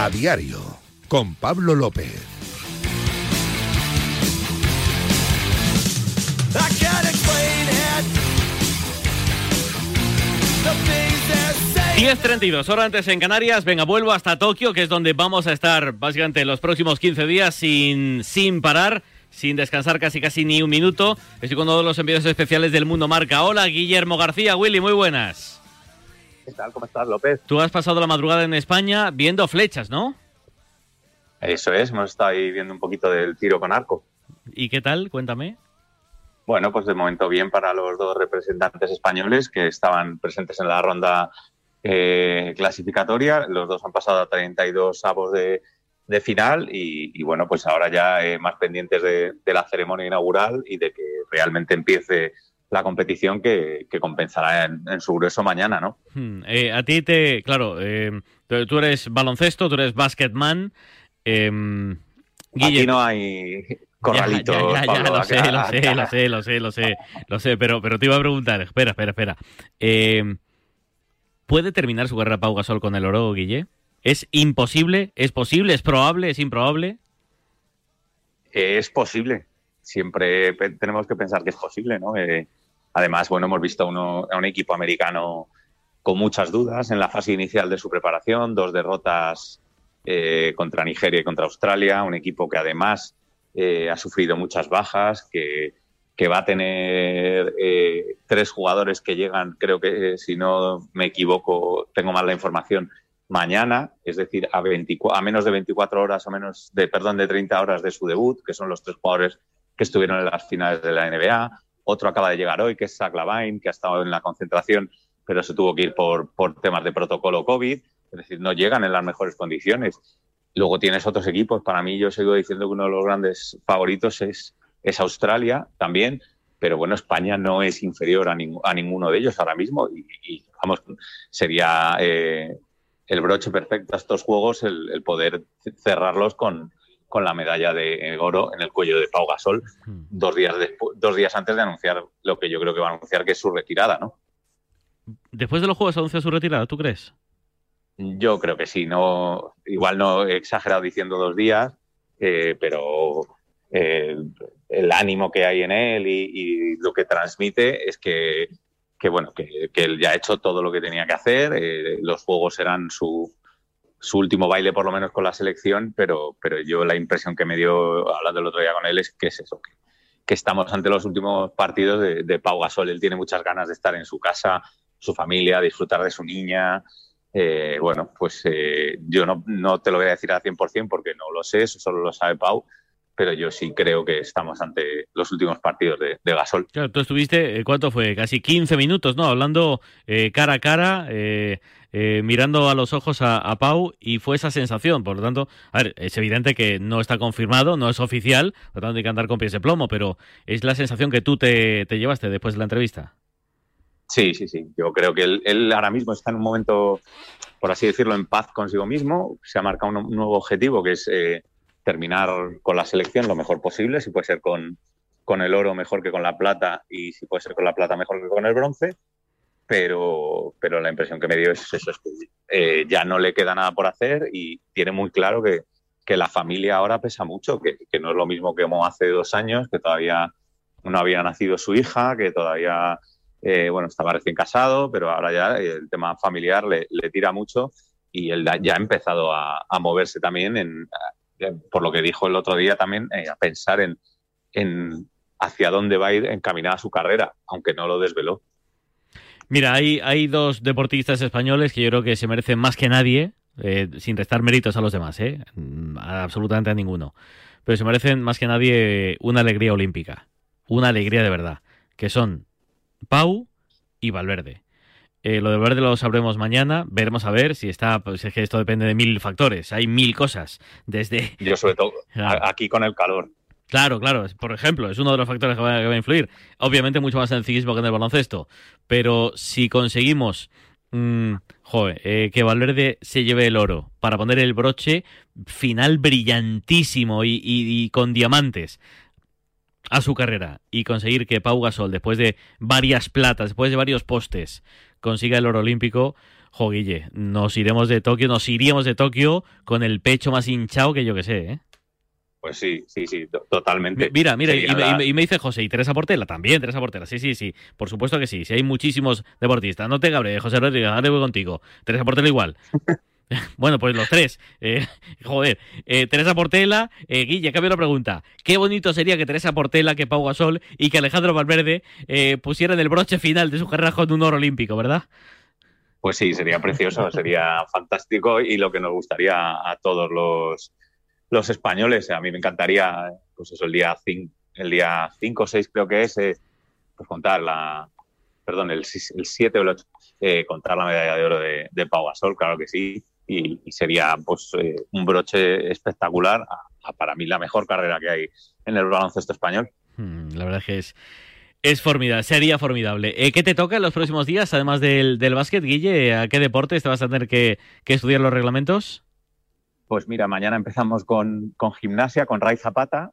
A Diario, con Pablo López. diez treinta y dos, hora antes en Canarias. Venga, vuelvo hasta Tokio, que es donde vamos a estar básicamente los próximos quince días sin, sin parar, sin descansar casi casi ni un minuto. Estoy con todos los enviados especiales del Mundo Marca. Hola, Guillermo García. Willy, muy buenas. ¿Qué tal? ¿Cómo estás, López? Tú has pasado la madrugada en España viendo flechas, ¿no? Eso es, hemos estado ahí viendo un poquito del tiro con arco. ¿Y qué tal? Cuéntame. Bueno, pues de momento bien para los dos representantes españoles que estaban presentes en la ronda eh, clasificatoria. Los dos han pasado a treinta y dos avos de, de final y, y bueno, pues ahora ya eh, más pendientes de, de la ceremonia inaugural y de que realmente empiece la competición que, que compensará en, en su grueso mañana, ¿no? Hmm, eh, a ti te... Claro, eh, tú eres baloncesto, tú eres basketman. Eh, Aquí no hay corralito. Ya, ya, ya, ya, Pablo, lo sé, lo sé, lo sé, lo sé, lo sé, lo sé, pero, pero te iba a preguntar, espera, espera, espera. Eh, ¿Puede terminar su carrera Pau Gasol con el oro, Guille? ¿Es imposible? ¿Es posible? ¿Es probable? ¿Es improbable? Es posible. Siempre tenemos que pensar que es posible, ¿no? Eh, además, bueno, hemos visto uno, a un equipo americano con muchas dudas en la fase inicial de su preparación, dos derrotas eh, contra Nigeria y contra Australia, un equipo que además eh, ha sufrido muchas bajas, que, que va a tener eh, tres jugadores que llegan, creo que, eh, si no me equivoco, tengo mal la información, mañana, es decir, a, veinticuatro, a menos de veinticuatro horas o menos de, perdón, de treinta horas de su debut, que son los tres jugadores que estuvieron en las finales de la N B A. Otro acaba de llegar hoy, que es Zach LaVine, que ha estado en la concentración, pero se tuvo que ir por, por temas de protocolo COVID. Es decir, no llegan en las mejores condiciones. Luego tienes otros equipos. Para mí, yo sigo diciendo que uno de los grandes favoritos es, es Australia también, pero bueno, España no es inferior a, ning- a ninguno de ellos ahora mismo y, y vamos, sería eh, el broche perfecto a estos juegos el, el poder cerrarlos con con la medalla de oro en el cuello de Pau Gasol, dos días despu- dos días antes de anunciar lo que yo creo que va a anunciar, que es su retirada, ¿no? Después de los Juegos anuncia su retirada, ¿tú crees? Yo creo que sí, no, igual no he exagerado diciendo dos días, eh, pero eh, el ánimo que hay en él y, y lo que transmite es que, que bueno, que, que él ya ha hecho todo lo que tenía que hacer, eh, los Juegos serán su su último baile por lo menos con la selección, pero, pero yo la impresión que me dio hablando el otro día con él es que es eso, que, que estamos ante los últimos partidos de, de Pau Gasol. Él tiene muchas ganas de estar en su casa, su familia, disfrutar de su niña. Eh, bueno, pues eh, yo no, no te lo voy a decir al cien por ciento porque no lo sé, eso solo lo sabe Pau, pero yo sí creo que estamos ante los últimos partidos de, de Gasol. Claro, tú estuviste, ¿cuánto fue? Casi quince minutos, ¿no? Hablando eh, cara a cara, eh, eh, mirando a los ojos a, a Pau, y fue esa sensación. Por lo tanto, a ver, es evidente que no está confirmado, no es oficial, por lo tanto hay que andar con pies de plomo, pero es la sensación que tú te, te llevaste después de la entrevista. Sí, sí, sí. Yo creo que él, él ahora mismo está en un momento, por así decirlo, en paz consigo mismo. Se ha marcado un, un nuevo objetivo, que es eh, terminar con la selección lo mejor posible, si puede ser con, con el oro mejor que con la plata y si puede ser con la plata mejor que con el bronce, pero, pero la impresión que me dio es eso, es que eh, ya no le queda nada por hacer y tiene muy claro que, que la familia ahora pesa mucho, que, que no es lo mismo que como hace dos años, que todavía no había nacido su hija, que todavía eh, bueno, estaba recién casado, pero ahora ya el tema familiar le, le tira mucho y él ya ha empezado a, a moverse también en... por lo que dijo el otro día también, eh, a pensar en, en hacia dónde va a ir encaminada su carrera, aunque no lo desveló. Mira, hay, hay dos deportistas españoles que yo creo que se merecen más que nadie, eh, sin restar méritos a los demás, ¿eh? absolutamente a ninguno, pero se merecen más que nadie una alegría olímpica, una alegría de verdad, que son Pau y Valverde. Eh, lo de Valverde lo sabremos mañana, veremos a ver si está, pues es que esto depende de mil factores, hay mil cosas, desde... Yo sobre todo, claro, aquí con el calor. Claro, claro, por ejemplo, es uno de los factores que va, que va a influir, obviamente mucho más en el ciclismo que en el baloncesto, pero si conseguimos, mmm, joder, eh, que Valverde se lleve el oro para poner el broche final brillantísimo y, y, y con diamantes a su carrera y conseguir que Pau Gasol, después de varias platas, después de varios postes, consiga el oro olímpico, Jo, Guille, nos iremos de Tokio, nos iríamos de Tokio con el pecho más hinchado que yo que sé, ¿eh? Pues sí, sí, sí, totalmente. Mira, mira, y, la... me, y me dice José, ¿y Teresa Portela? También, Teresa Portela, sí, sí, sí, por supuesto que sí, sí hay muchísimos deportistas. No te cabres, José Rodríguez, ahora voy contigo. Teresa Portela igual. Bueno, pues los tres. Eh, joder, eh, Teresa Portela, eh, Guille, cambio la pregunta. Qué bonito sería que Teresa Portela, que Pau Gasol y que Alejandro Valverde eh, pusieran el broche final de su carrera con un oro olímpico, ¿verdad? Pues sí, sería precioso, sería fantástico y lo que nos gustaría a todos los, los españoles. A mí me encantaría, pues eso, el día cinco, el día cinco o seis creo que es, eh, pues contar la, perdón, el, el siete o el ocho, eh, contar la medalla de oro de, de Pau Gasol, claro que sí, y, y sería pues eh, un broche espectacular, a, a para mí la mejor carrera que hay en el baloncesto español. Hmm, la verdad es que es... Es formidable, sería formidable. Eh, ¿Qué te toca en los próximos días, además del, del básquet, Guille? ¿A qué deportes te vas a tener que, que estudiar los reglamentos? Pues mira, mañana empezamos con, con gimnasia, con Ray Zapata,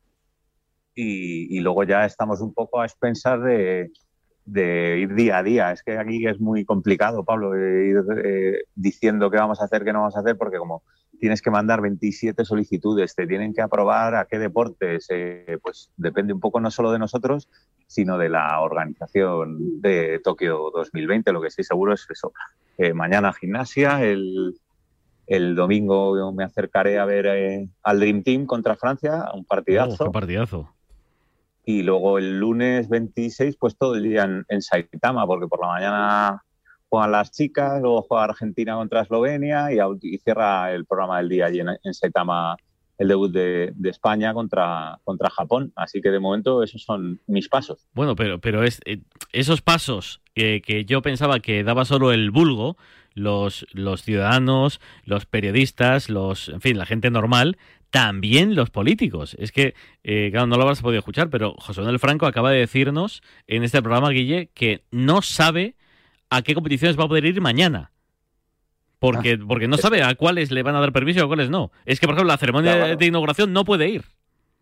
y, y luego ya estamos un poco a expensas de, de ir día a día. Es que aquí es muy complicado, Pablo, eh, ir eh, diciendo qué vamos a hacer, qué no vamos a hacer, porque como tienes que mandar veintisiete solicitudes, te tienen que aprobar a qué deportes, eh, pues depende un poco no solo de nosotros, sino de la organización de Tokio dos mil veinte. Lo que estoy seguro es eso. Eh, mañana gimnasia, el, el domingo me acercaré a ver eh, al Dream Team contra Francia, un partidazo. Oh, qué partidazo. Y luego el lunes veintiséis, pues todo el día en, en Saitama, porque por la mañana juegan las chicas, luego juega Argentina contra Eslovenia y, y cierra el programa del día allí en, en Saitama el debut de, de España contra, contra Japón. Así que de momento esos son mis pasos. Bueno, pero, pero es, eh, esos pasos que, que yo pensaba que daba solo el vulgo, los, los ciudadanos, los periodistas, los, en fin, la gente normal, también los políticos. Es que, eh, claro, no lo habrás podido escuchar, pero José Manuel Franco acaba de decirnos en este programa, Guille, que no sabe a qué competiciones va a poder ir mañana. Porque, ah, porque no sabe a cuáles le van a dar permiso y a cuáles no. Es que, por ejemplo, la ceremonia claro. de inauguración no puede ir.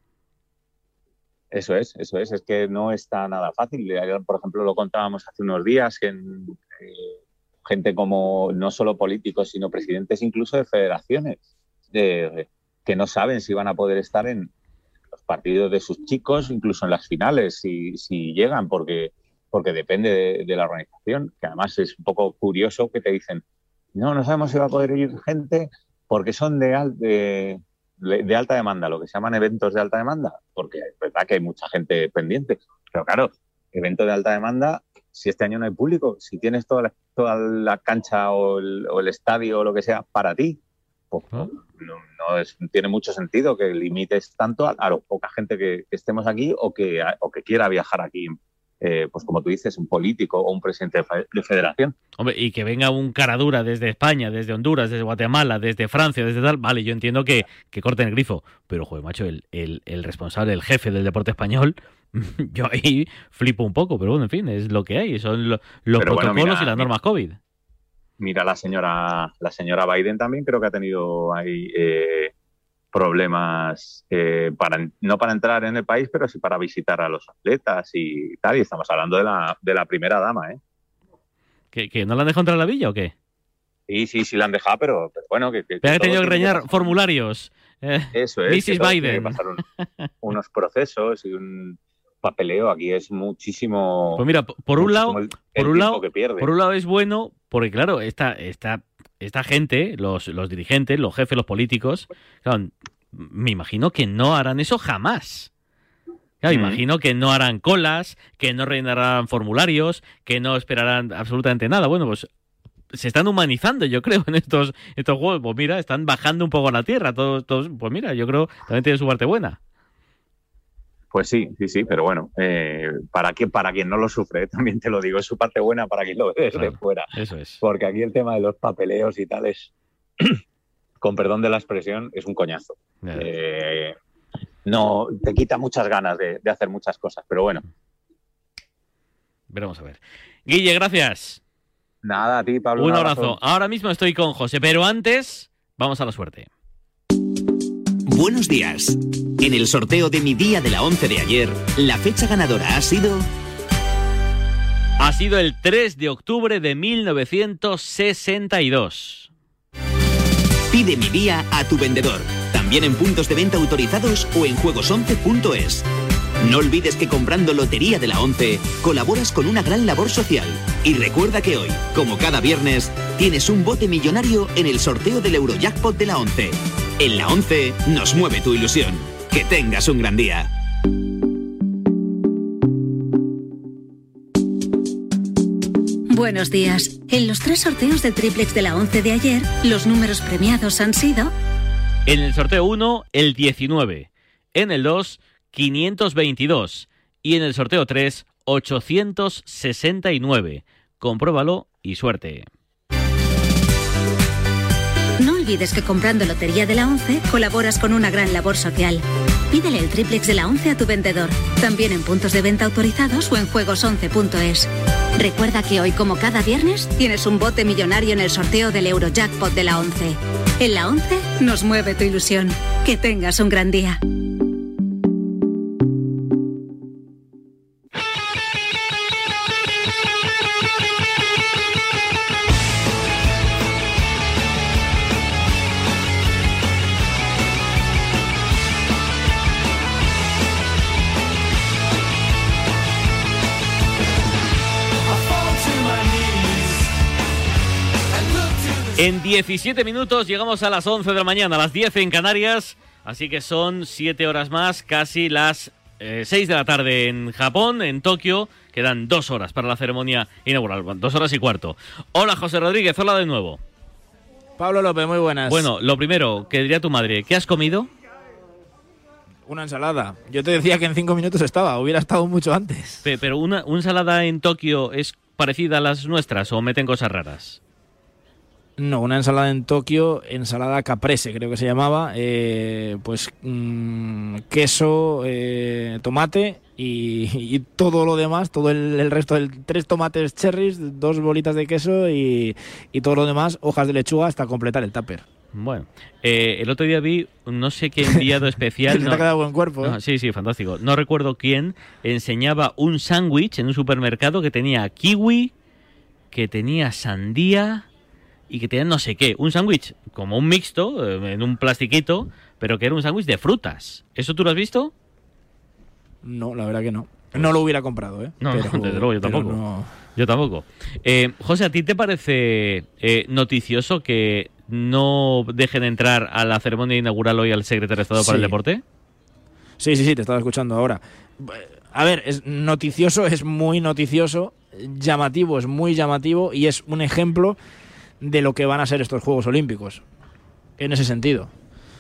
Eso es, eso es. Es que no está nada fácil. Por ejemplo, lo contábamos hace unos días, que en, eh, gente como no solo políticos, sino presidentes incluso de federaciones, de, de, que no saben si van a poder estar en los partidos de sus chicos, incluso en las finales, si, si llegan, porque, porque depende de, de la organización. Que además es un poco curioso que te dicen, no, no sabemos si va a poder ir gente porque son de, al, de, de alta demanda, lo que se llaman eventos de alta demanda, porque es verdad que hay mucha gente pendiente. Pero claro, evento de alta demanda, si este año no hay público, si tienes toda la, toda la cancha o el, o el estadio o lo que sea para ti, pues no, no es, tiene mucho sentido que limites tanto a, a la poca gente que, que estemos aquí o que, a, o que quiera viajar aquí. Eh, pues como tú dices, un político o un presidente de federación. Hombre, y que venga un caradura desde España, desde Honduras, desde Guatemala, desde Francia, desde tal, vale, yo entiendo que, que corten el grifo, pero joder, macho, el, el, el responsable, el jefe del deporte español, yo ahí flipo un poco, pero bueno, en fin, es lo que hay, son lo, los pero protocolos bueno, mira, y las normas COVID. Mira, la señora, la señora Biden también creo que ha tenido ahí eh, problemas eh, para no para entrar en el país, pero sí para visitar a los atletas y tal, y estamos hablando de la, de la primera dama, ¿eh? ¿Que, que no la han dejado entrar a la villa o qué? Sí, sí, sí la han dejado, pero, pero bueno... que, que Pero ha tenido que rellenar formularios. Eh, Eso es. missus Biden. Tiene que pasar un, unos procesos y un papeleo. Aquí es muchísimo... Pues mira, por un lado, el, por el un lado, que pierde. por un lado es bueno, porque claro, esta, esta, esta gente, los, los dirigentes, los jefes, los políticos, claro, me imagino que no harán eso jamás. Claro, mm. imagino que no harán colas, que no rellenarán formularios, que no esperarán absolutamente nada. Bueno, pues se están humanizando, yo creo, en estos estos juegos. Pues mira, están bajando un poco a la tierra. Todos, todos, pues mira, yo creo también tiene su parte buena. Pues sí, sí, sí, pero bueno, eh, para, quien, para quien no lo sufre, también te lo digo, es su parte buena para quien lo ve desde claro, fuera. Eso es. Porque aquí el tema de los papeleos y tal es, con perdón de la expresión, es un coñazo. Eh, no, te quita muchas ganas de, de hacer muchas cosas, pero bueno. Veremos a ver. Guille, gracias. Nada, a ti, Pablo. Un, un abrazo. abrazo. Ahora mismo estoy con José, pero antes vamos a la suerte. Buenos días. En el sorteo de mi día de la once de ayer, la fecha ganadora ha sido Ha sido el tres de octubre de mil novecientos sesenta y dos. Pide mi día a tu vendedor, también en puntos de venta autorizados o en juegos once punto es. No olvides que comprando Lotería de la once colaboras con una gran labor social. Y recuerda que hoy, como cada viernes, tienes un bote millonario en el sorteo del Eurojackpot de la once. En la once nos mueve tu ilusión. Que tengas un gran día. Buenos días. En los tres sorteos del triplex de la once de ayer, los números premiados han sido... En el sorteo uno, el diecinueve. En el dos, quinientos veintidós. Y en el sorteo tres, ochocientos sesenta y nueve. Compruébalo y suerte. No olvides que comprando Lotería de la once colaboras con una gran labor social. Pídele el triplex de la once a tu vendedor, también en puntos de venta autorizados o en juegos once punto es. Recuerda que hoy, como cada viernes, tienes un bote millonario en el sorteo del Eurojackpot de la once. En la once nos mueve tu ilusión. Que tengas un gran día. En diecisiete minutos llegamos a las once de la mañana, a las diez en Canarias, así que son siete horas más, casi las eh, seis de la tarde en Japón, en Tokio. Quedan dos horas para la ceremonia inaugural, dos horas y cuarto. Hola José Rodríguez, hola de nuevo. Pablo López, muy buenas. Bueno, lo primero, que diría tu madre, ¿qué has comido? Una ensalada. Yo te decía que en cinco minutos estaba, hubiera estado mucho antes. Pe- pero una, ¿una ensalada en Tokio es parecida a las nuestras o meten cosas raras? No, una ensalada en Tokio, ensalada caprese creo que se llamaba, eh, pues mmm, queso, eh, tomate y, y todo lo demás, todo el, el resto, del, tres tomates cherries, dos bolitas de queso y, y todo lo demás, hojas de lechuga hasta completar el tupper. Bueno, eh, el otro día vi, no sé qué enviado especial. Te no, ha quedado buen cuerpo, no, ¿eh? Sí, sí, fantástico. No recuerdo quién enseñaba un sándwich en un supermercado que tenía kiwi, que tenía sandía y que tenía no sé qué. Un sándwich como un mixto, eh, en un plastiquito, pero que era un sándwich de frutas. ¿Eso tú lo has visto? No, la verdad que no. No lo hubiera comprado, ¿eh? No, pero, no, desde luego, yo tampoco. No... Yo tampoco. Eh, José, ¿a ti te parece eh, noticioso que no dejen entrar a la ceremonia inaugural hoy al secretario de Estado sí. para el Deporte? Sí, sí, sí, te estaba escuchando ahora. A ver, es noticioso, es muy noticioso, llamativo, es muy llamativo y es un ejemplo de lo que van a ser estos Juegos Olímpicos, en ese sentido.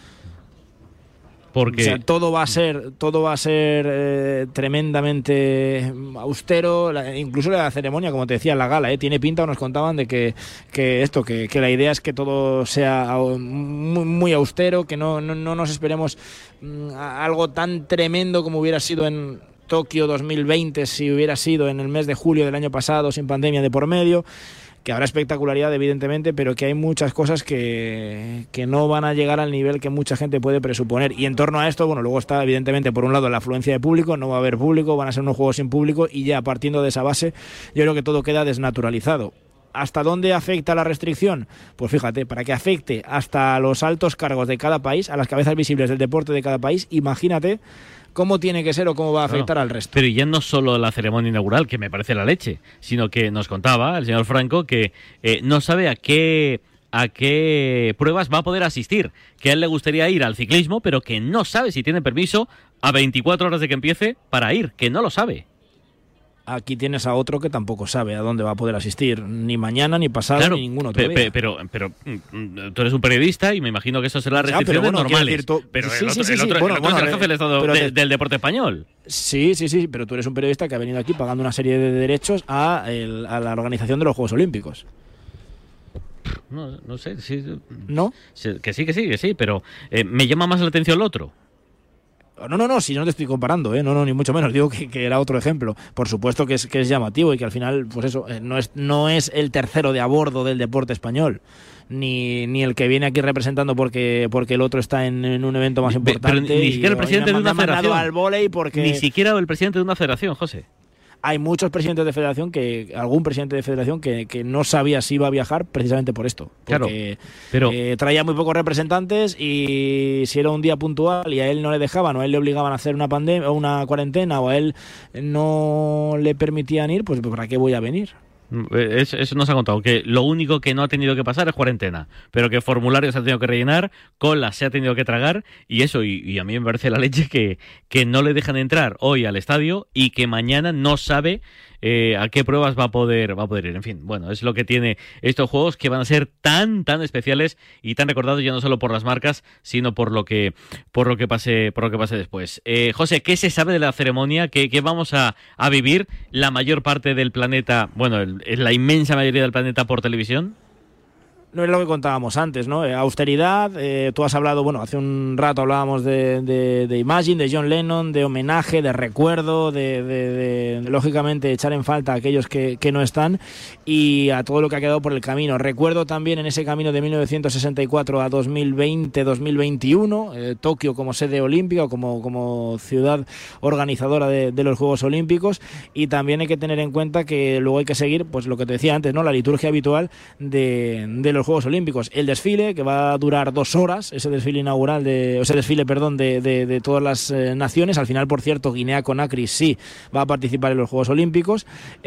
Porque... O sea, todo va a ser, todo va a ser eh, tremendamente austero, la, incluso la ceremonia, como te decía, la gala, eh, tiene pinta, o nos contaban de que, que esto, que, que la idea es que todo sea muy, muy austero, que no, no, no nos esperemos mm, algo tan tremendo como hubiera sido en Tokio dos mil veinte, si hubiera sido en el mes de julio del año pasado, sin pandemia de por medio. Que habrá espectacularidad, evidentemente, pero que hay muchas cosas que, que no van a llegar al nivel que mucha gente puede presuponer. Y en torno a esto, bueno, luego está, evidentemente, por un lado, la afluencia de público, no va a haber público, van a ser unos juegos sin público, y ya partiendo de esa base, yo creo que todo queda desnaturalizado. ¿Hasta dónde afecta la restricción? Pues fíjate, para que afecte hasta los altos cargos de cada país, a las cabezas visibles del deporte de cada país, imagínate cómo tiene que ser o cómo va a afectar claro, al resto. Pero ya no solo la ceremonia inaugural, que me parece la leche, sino que nos contaba el señor Franco que eh, no sabe a qué a qué pruebas va a poder asistir, que a él le gustaría ir al ciclismo, pero que no sabe si tiene permiso a veinticuatro horas de que empiece para ir, que no lo sabe. Aquí tienes a otro que tampoco sabe a dónde va a poder asistir, ni mañana, ni pasado, claro, ni ningún otro pe, día. Pe, pero, pero tú eres un periodista y me imagino que eso será restricciones bueno, normales. Decir, tú... Pero sí, el otro, sí, sí, el otro, sí. Bueno, el otro bueno, es el jefe del Estado de, te... del deporte español. Sí, sí, sí, pero tú eres un periodista que ha venido aquí pagando una serie de derechos a, el, a la organización de los Juegos Olímpicos. No, no sé, sí, ¿no? Que sí, que sí, que sí, pero eh, me llama más la atención el otro. No, no, no, si no te estoy comparando, ¿eh? no, no, ni mucho menos, digo que, que era otro ejemplo. Por supuesto que es, que es llamativo y que al final, pues eso, eh, no es, no es el tercero de a bordo del deporte español, ni, ni el que viene aquí representando porque, porque el otro está en, en un evento más importante. Pero ni siquiera el presidente de una federación. Al vóley porque... Ni siquiera el presidente de una federación, José. hay muchos presidentes de federación, que algún presidente de federación que, que no sabía si iba a viajar precisamente por esto. Porque claro, pero... eh, traía muy pocos representantes y si era un día puntual y a él no le dejaban o a él le obligaban a hacer una pandemia o una cuarentena o a él no le permitían ir, pues ¿para qué voy a venir? Eso, eso nos ha contado, que lo único que no ha tenido que pasar es cuarentena, pero que formularios se ha tenido que rellenar, colas se ha tenido que tragar, y eso, y, y a mí me parece la leche que, que no le dejan entrar hoy al estadio y que mañana no sabe eh, a qué pruebas va a poder va a poder ir. En fin, bueno, es lo que tiene estos juegos, que van a ser tan tan especiales y tan recordados ya no solo por las marcas, sino por lo que por lo que pase por lo que pase después. Eh, José, ¿qué se sabe de la ceremonia? ¿Qué, qué vamos a, a vivir la mayor parte del planeta, bueno, el, la inmensa mayoría del planeta por televisión? No es lo que contábamos antes, ¿no? Eh, austeridad, eh, tú has hablado, bueno, hace un rato hablábamos de, de, de Imagine, de John Lennon, de homenaje, de recuerdo, de, de, de, de lógicamente echar en falta a aquellos que, que no están y a todo lo que ha quedado por el camino. Recuerdo también en ese camino de mil novecientos sesenta y cuatro a dos mil veinte, dos mil veintiuno, eh, Tokio como sede olímpica o como, como ciudad organizadora de, de los Juegos Olímpicos, y también hay que tener en cuenta que luego hay que seguir, pues lo que te decía antes, ¿no? La liturgia habitual de, de los Juegos Olímpicos, el desfile que va a durar dos horas, ese desfile inaugural de, ese desfile, perdón, de, de, de todas las eh, naciones. Al final, por cierto, Guinea-Conakry sí va a participar en los Juegos Olímpicos,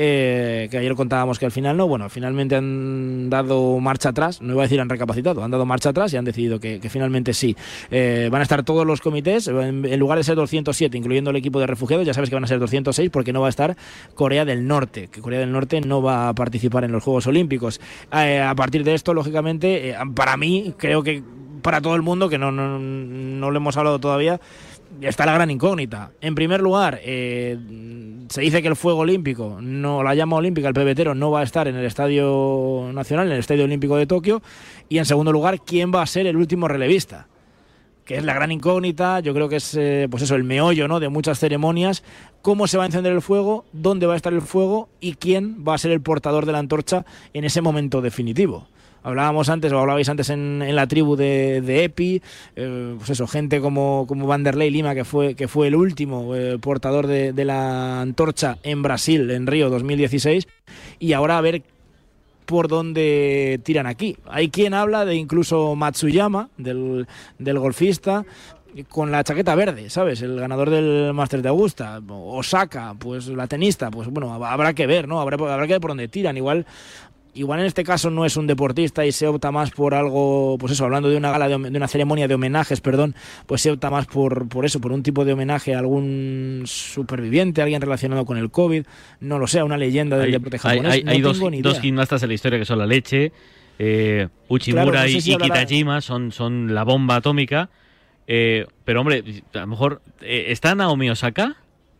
eh, que ayer contábamos que al final no, bueno, finalmente han dado marcha atrás, no iba a decir han recapacitado, han dado marcha atrás y han decidido que, que finalmente sí. Eh, van a estar todos los comités, en, en lugar de ser doscientos siete, incluyendo el equipo de refugiados, ya sabes que van a ser doscientos seis porque no va a estar Corea del Norte, que Corea del Norte no va a participar en los Juegos Olímpicos. Eh, a partir de esto, lógicamente, eh, para mí, creo que para todo el mundo, que no, no, no lo hemos hablado todavía, está la gran incógnita. En primer lugar, eh, se dice que el fuego olímpico, no la llama olímpica, el pebetero, no va a estar en el Estadio Nacional, en el Estadio Olímpico de Tokio. Y en segundo lugar, ¿quién va a ser el último relevista? Que es la gran incógnita. Yo creo que es eh, pues eso, el meollo, ¿no?, de muchas ceremonias. Cómo se va a encender el fuego, dónde va a estar el fuego y quién va a ser el portador de la antorcha en ese momento definitivo. Hablábamos antes, o hablabais antes en, en la tribu de, de Epi, eh, pues eso, gente como, como Vanderlei Lima, que fue, que fue el último eh, portador de, de la antorcha en Brasil, en Río dos mil dieciséis, y ahora a ver por dónde tiran aquí. Hay quien habla de incluso Matsuyama, del, del golfista, con la chaqueta verde, ¿sabes? El ganador del Masters de Augusta. Osaka, pues la tenista, pues bueno, habrá que ver, ¿no? Habrá, habrá que ver por dónde tiran. Igual... Igual en este caso no es un deportista y se opta más por algo, pues eso, hablando de una gala, de, de una ceremonia de homenajes, perdón, pues se opta más por, por eso, por un tipo de homenaje a algún superviviente, alguien relacionado con el COVID, no lo sé, a una leyenda del hay, deporte japonés. Hay, hay, no hay tengo dos, ni idea. dos gimnastas en la historia que son la leche, eh, Uchimura claro, no sé si y, y Kitajima son, son la bomba atómica, eh, pero hombre, a lo mejor, eh, ¿está Naomi Osaka?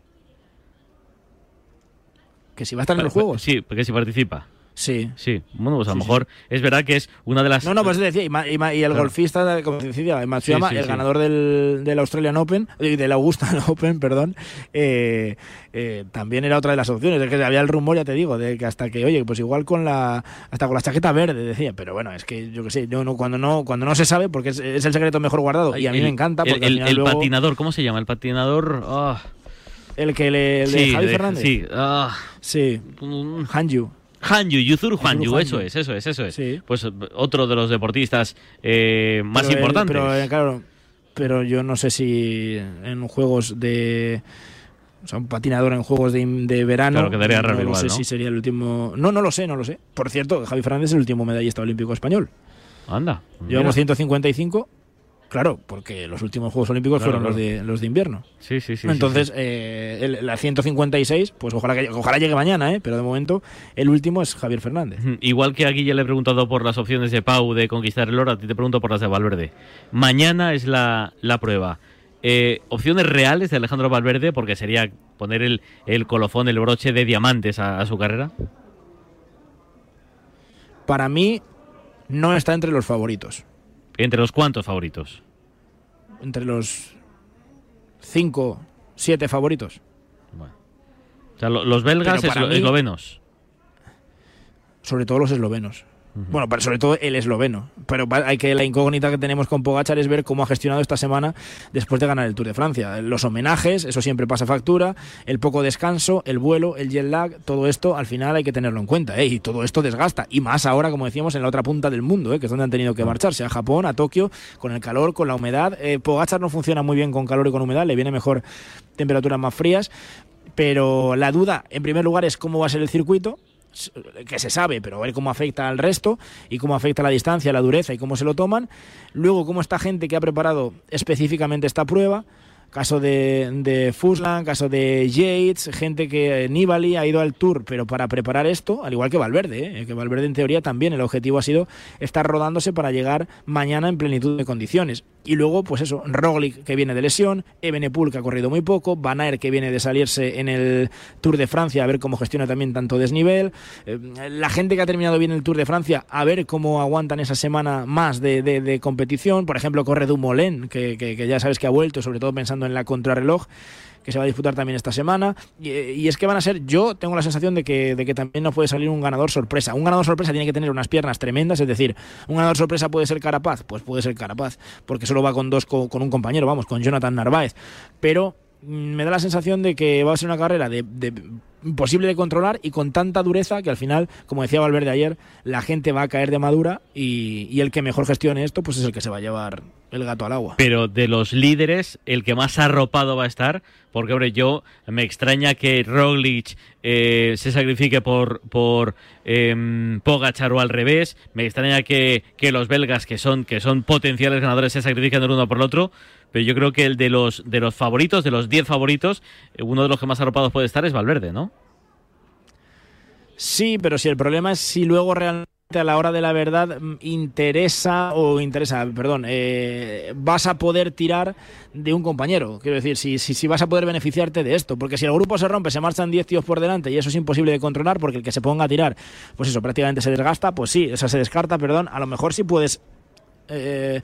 Que si va a estar en los Juegos. Sí, porque si participa. Sí. Sí, bueno, pues a lo sí, mejor sí. es verdad que es una de las... No, no, pues decía, y, y, y el claro. golfista, como decía, Matsuyama, sí, sí, el sí. ganador del, del Australian Open, del Augusta Open, perdón, eh, eh, también era otra de las opciones, es que había el rumor, ya te digo, de que hasta que, oye, pues igual con la hasta con la chaqueta verde, decía, pero bueno, es que yo qué sé, yo no, cuando no cuando no se sabe, porque es, es el secreto mejor guardado, y a mí el, me encanta. Porque el el, el luego, patinador, ¿cómo se llama? El patinador... Oh. El que le... El sí, de Javi de, Fernández. Sí, oh. sí. Hanyu. Hanyu, Yuzuru Hanyu, eso es, eso es, eso es. Sí. Pues otro de los deportistas eh, más pero importantes. Él, pero eh, claro, pero yo no sé si en juegos de... O sea, un patinador en juegos de, de verano... Claro, quedaría raro no igual, sé ¿no? si sería el último... No, no lo sé, no lo sé. Por cierto, Javi Fernández es el último medallista olímpico español. Anda. Llevamos ciento cincuenta y cinco... Claro, porque los últimos Juegos Olímpicos claro, claro. fueron los de los de invierno. Sí, sí, sí. Entonces, sí, sí. Eh, el, la ciento cincuenta y seis, pues ojalá que, ojalá llegue mañana, ¿eh? Pero de momento el último es Javier Fernández. Igual que aquí ya le he preguntado por las opciones de Pau de conquistar el oro, a ti te pregunto por las de Valverde. Mañana es la, la prueba. Eh, opciones reales de Alejandro Valverde, porque sería poner el, el colofón, el broche de diamantes a, a su carrera. Para mí, no está entre los favoritos. ¿Entre los cuántos favoritos? Entre los cinco, siete favoritos. Bueno. O sea, lo, los belgas, eslo, mí, eslovenos. Sobre todo los eslovenos. Bueno, pero sobre todo el esloveno. Pero hay que la incógnita que tenemos con Pogačar es ver cómo ha gestionado esta semana después de ganar el Tour de Francia. Los homenajes, eso siempre pasa factura, el poco descanso, el vuelo, el jet lag, todo esto al final hay que tenerlo en cuenta, ¿eh? Y todo esto desgasta. Y más ahora, como decíamos, en la otra punta del mundo, ¿eh? Que es donde han tenido que marcharse, a Japón, a Tokio, con el calor, con la humedad. Eh, Pogačar no funciona muy bien con calor y con humedad, le viene mejor temperaturas más frías. Pero la duda, en primer lugar, es cómo va a ser el circuito, que se sabe, pero a ver cómo afecta al resto y cómo afecta la distancia, la dureza y cómo se lo toman. Luego, cómo está gente que ha preparado específicamente esta prueba. Caso de, de Fuslan, caso de Yates, gente que Nibali ha ido al Tour, pero para preparar esto, al igual que Valverde, ¿eh? que Valverde en teoría también, el objetivo ha sido estar rodándose para llegar mañana en plenitud de condiciones. Y luego, pues eso, Roglic, que viene de lesión, Evenepoel, que ha corrido muy poco, Van Aert, que viene de salirse en el Tour de Francia, a ver cómo gestiona también tanto desnivel, eh, la gente que ha terminado bien el Tour de Francia, a ver cómo aguantan esa semana más de, de, de competición. Por ejemplo, corre Dumoulin, que, que, que ya sabes que ha vuelto, sobre todo pensando en la contrarreloj, que se va a disputar también esta semana, y, y es que van a ser, yo tengo la sensación de que, de que también no puede salir un ganador sorpresa. Un ganador sorpresa tiene que tener unas piernas tremendas, es decir, un ganador sorpresa puede ser Carapaz, pues puede ser Carapaz, porque solo va con dos, con, con un compañero, vamos, con Jonathan Narváez, pero me da la sensación de que va a ser una carrera de, de imposible de controlar y con tanta dureza que al final, como decía Valverde ayer, la gente va a caer de madura y, y el que mejor gestione esto pues es el que se va a llevar el gato al agua. Pero de los líderes, el que más arropado va a estar, porque hombre, yo me extraña que Roglic eh, se sacrifique por, por eh, Pogačar o al revés, me extraña que, que los belgas, que son, que son potenciales ganadores, se sacrifiquen el uno por el otro, pero yo creo que el de los, de los favoritos, de los diez favoritos, uno de los que más arropados puede estar es Valverde, ¿no? Sí, pero si el problema es si luego realmente a la hora de la verdad interesa o interesa, perdón, eh, vas a poder tirar de un compañero. Quiero decir, si, si, si vas a poder beneficiarte de esto, porque si el grupo se rompe, se marchan diez tíos por delante y eso es imposible de controlar, porque el que se ponga a tirar, pues eso prácticamente se desgasta, pues sí, o sea, se descarta, perdón, a lo mejor sí puedes... Eh,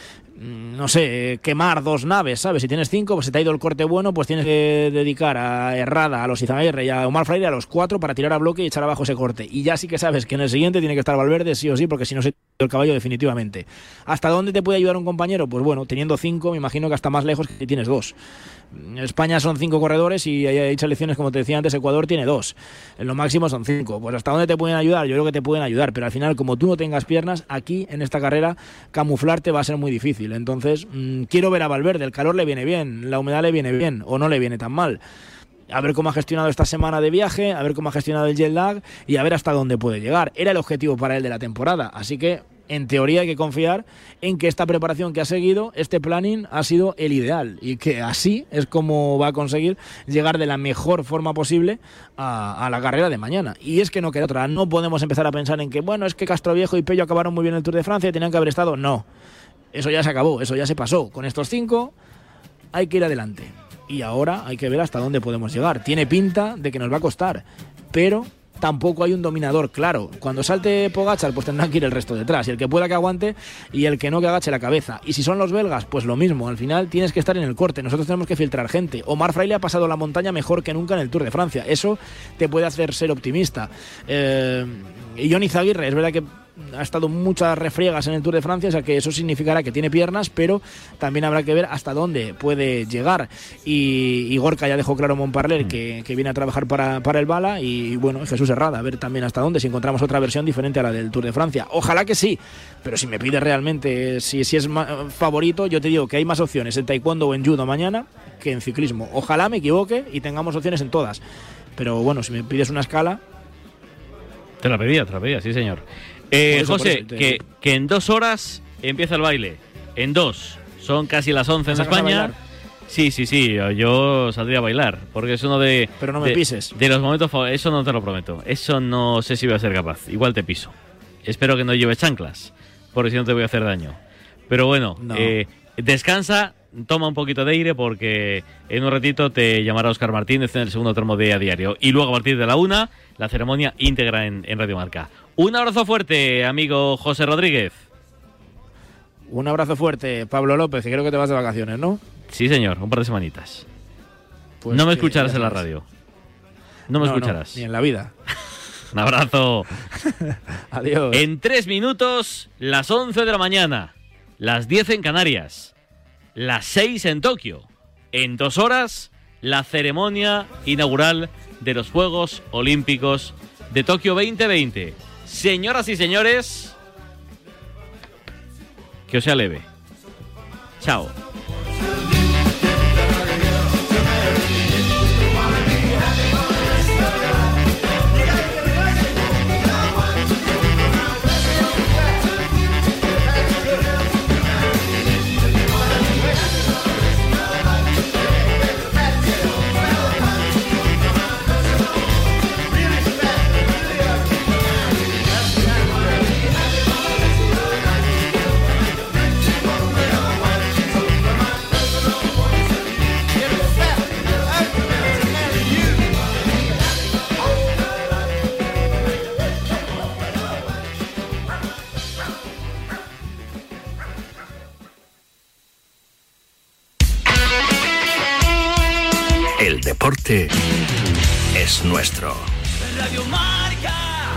no sé, quemar dos naves, ¿sabes? Si tienes cinco, pues se te ha ido el corte bueno, pues tienes que dedicar a Herrada, a los Izaguirre y a Omar Freire, a los cuatro, para tirar a bloque y echar abajo ese corte. Y ya sí que sabes que en el siguiente tiene que estar Valverde, sí o sí, porque si no se te ha ido el caballo definitivamente. ¿Hasta dónde te puede ayudar un compañero? Pues bueno, teniendo cinco, me imagino que hasta más lejos que si tienes dos. En España son cinco corredores y hay selecciones, como te decía antes, Ecuador tiene dos. En lo máximo son cinco. Pues ¿hasta dónde te pueden ayudar? Yo creo que te pueden ayudar, pero al final, como tú no tengas piernas, aquí en esta carrera camuflarte va a ser muy difícil. Entonces, mmm, quiero ver a Valverde. El calor le viene bien, la humedad le viene bien, o no le viene tan mal. A ver cómo ha gestionado esta semana de viaje, a ver cómo ha gestionado el jet lag y a ver hasta dónde puede llegar. Era el objetivo para él de la temporada, así que en teoría hay que confiar en que esta preparación que ha seguido, este planning, ha sido el ideal y que así es como va a conseguir llegar de la mejor forma posible a, a la carrera de mañana. Y es que no queda otra, no podemos empezar a pensar en que, bueno, es que Castroviejo y Pello acabaron muy bien el Tour de Francia y tenían que haber estado. No, eso ya se acabó, eso ya se pasó. Con estos cinco hay que ir adelante y ahora hay que ver hasta dónde podemos llegar. Tiene pinta de que nos va a costar, pero tampoco hay un dominador claro. Cuando salte Pogačar, pues tendrán que ir el resto detrás, y el que pueda que aguante y el que no que agache la cabeza. Y si son los belgas, pues lo mismo, al final tienes que estar en el corte, nosotros tenemos que filtrar gente. Omar Fraile ha pasado la montaña mejor que nunca en el Tour de Francia, eso te puede hacer ser optimista. eh, y Jon Izaguirre, es verdad que ha estado muchas refriegas en el Tour de Francia, o sea que eso significará que tiene piernas, pero también habrá que ver hasta dónde puede llegar. Y, y Gorka ya dejó claro Montparler que, que viene a trabajar para, para el Bala, y bueno, Jesús Herrada, a ver también hasta dónde, si encontramos otra versión diferente a la del Tour de Francia. Ojalá que sí, pero si me pides realmente si, si es favorito, yo te digo que hay más opciones en taekwondo o en judo mañana que en ciclismo. Ojalá me equivoque y tengamos opciones en todas, pero bueno, si me pides una escala... Te la pedía, te la pedía, sí señor. Eh, eso, José, eso, te... que, que en dos horas empieza el baile. En dos. Son casi las once en España. Sí, sí, sí. Yo saldría a bailar. Porque es uno de... Pero no me de, pises. De los momentos... Eso no te lo prometo. Eso no sé si voy a ser capaz. Igual te piso. Espero que no lleves chanclas. Porque si no te voy a hacer daño. Pero bueno, no. eh, descansa. Toma un poquito de aire porque en un ratito te llamará Óscar Martínez en el segundo tramo de A Diario. Y luego a partir de la una, la ceremonia íntegra en, en Radio Marca. Un abrazo fuerte, amigo José Rodríguez. Un abrazo fuerte, Pablo López, que creo que te vas de vacaciones, ¿no? Sí, señor, un par de semanitas. Pues no me escucharás en la radio. No me no, escucharás. No, ni en la vida. Un abrazo. Adiós. En tres minutos, las once de la mañana, las diez en Canarias, las seis en Tokio. En dos horas, la ceremonia inaugural de los Juegos Olímpicos de Tokio veinte veinte. Señoras y señores, que os sea leve. Chao. El deporte es nuestro. Radio Marca.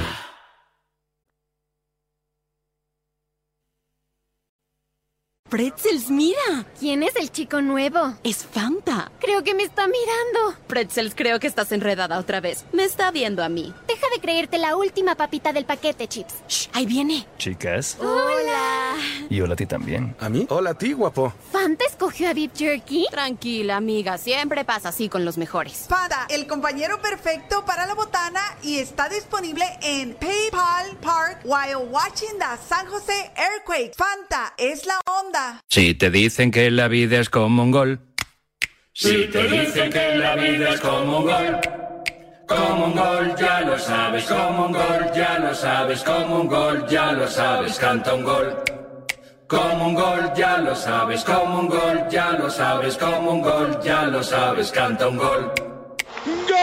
Pretzels, mira. ¿Quién es el chico nuevo? Es Fanta. Creo que me está mirando. Pretzels, creo que estás enredada otra vez. Me está viendo a mí. Deja de creerte la última papita del paquete, Chips. Shh, ahí viene. Chicas. Hola. Y hola a ti también. ¿A mí? Hola a ti, guapo. ¿Fanta escogió a Beef Jerky? Tranquila, amiga. Siempre pasa así con los mejores. Fanta, el compañero perfecto para la botana y está disponible en PayPal Park while watching the San Jose Earthquake. Fanta es la onda. Si te dicen que la vida es como un gol. Si te dicen que la vida es como un gol. Como un gol, ya lo sabes. Como un gol, ya lo sabes. Como un gol, ya lo sabes. Canta un gol. Como un gol, ya lo sabes. Como un gol, ya lo sabes. Como un gol, ya lo sabes. Canta un gol. ¡Gol!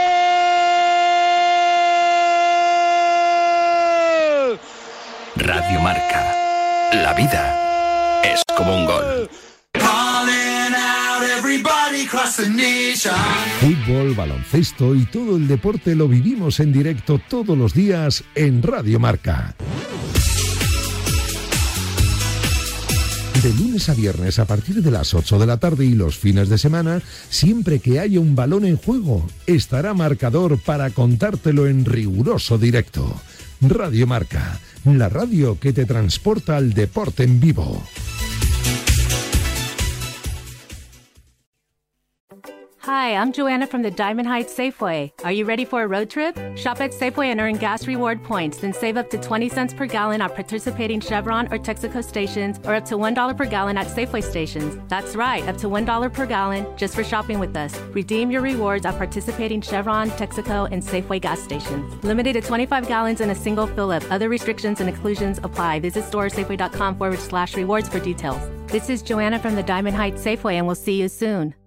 Radio Marca. La vida es como un gol. Fútbol, baloncesto y todo el deporte lo vivimos en directo todos los días en Radio Marca. De lunes a viernes a partir de las ocho de la tarde y los fines de semana, siempre que haya un balón en juego, estará Marcador para contártelo en riguroso directo. Radio Marca, la radio que te transporta al deporte en vivo. Hi, I'm Joanna from the Diamond Heights Safeway. Are you ready for a road trip? Shop at Safeway and earn gas reward points, then save up to twenty cents per gallon at participating Chevron or Texaco stations, or up to one dollar per gallon at Safeway stations. That's right, up to one dollar per gallon just for shopping with us. Redeem your rewards at participating Chevron, Texaco, and Safeway gas stations. Limited to twenty-five gallons in a single fill-up. Other restrictions and exclusions apply. Visit storesafeway.com forward slash rewards for details. This is Joanna from the Diamond Heights Safeway, and we'll see you soon.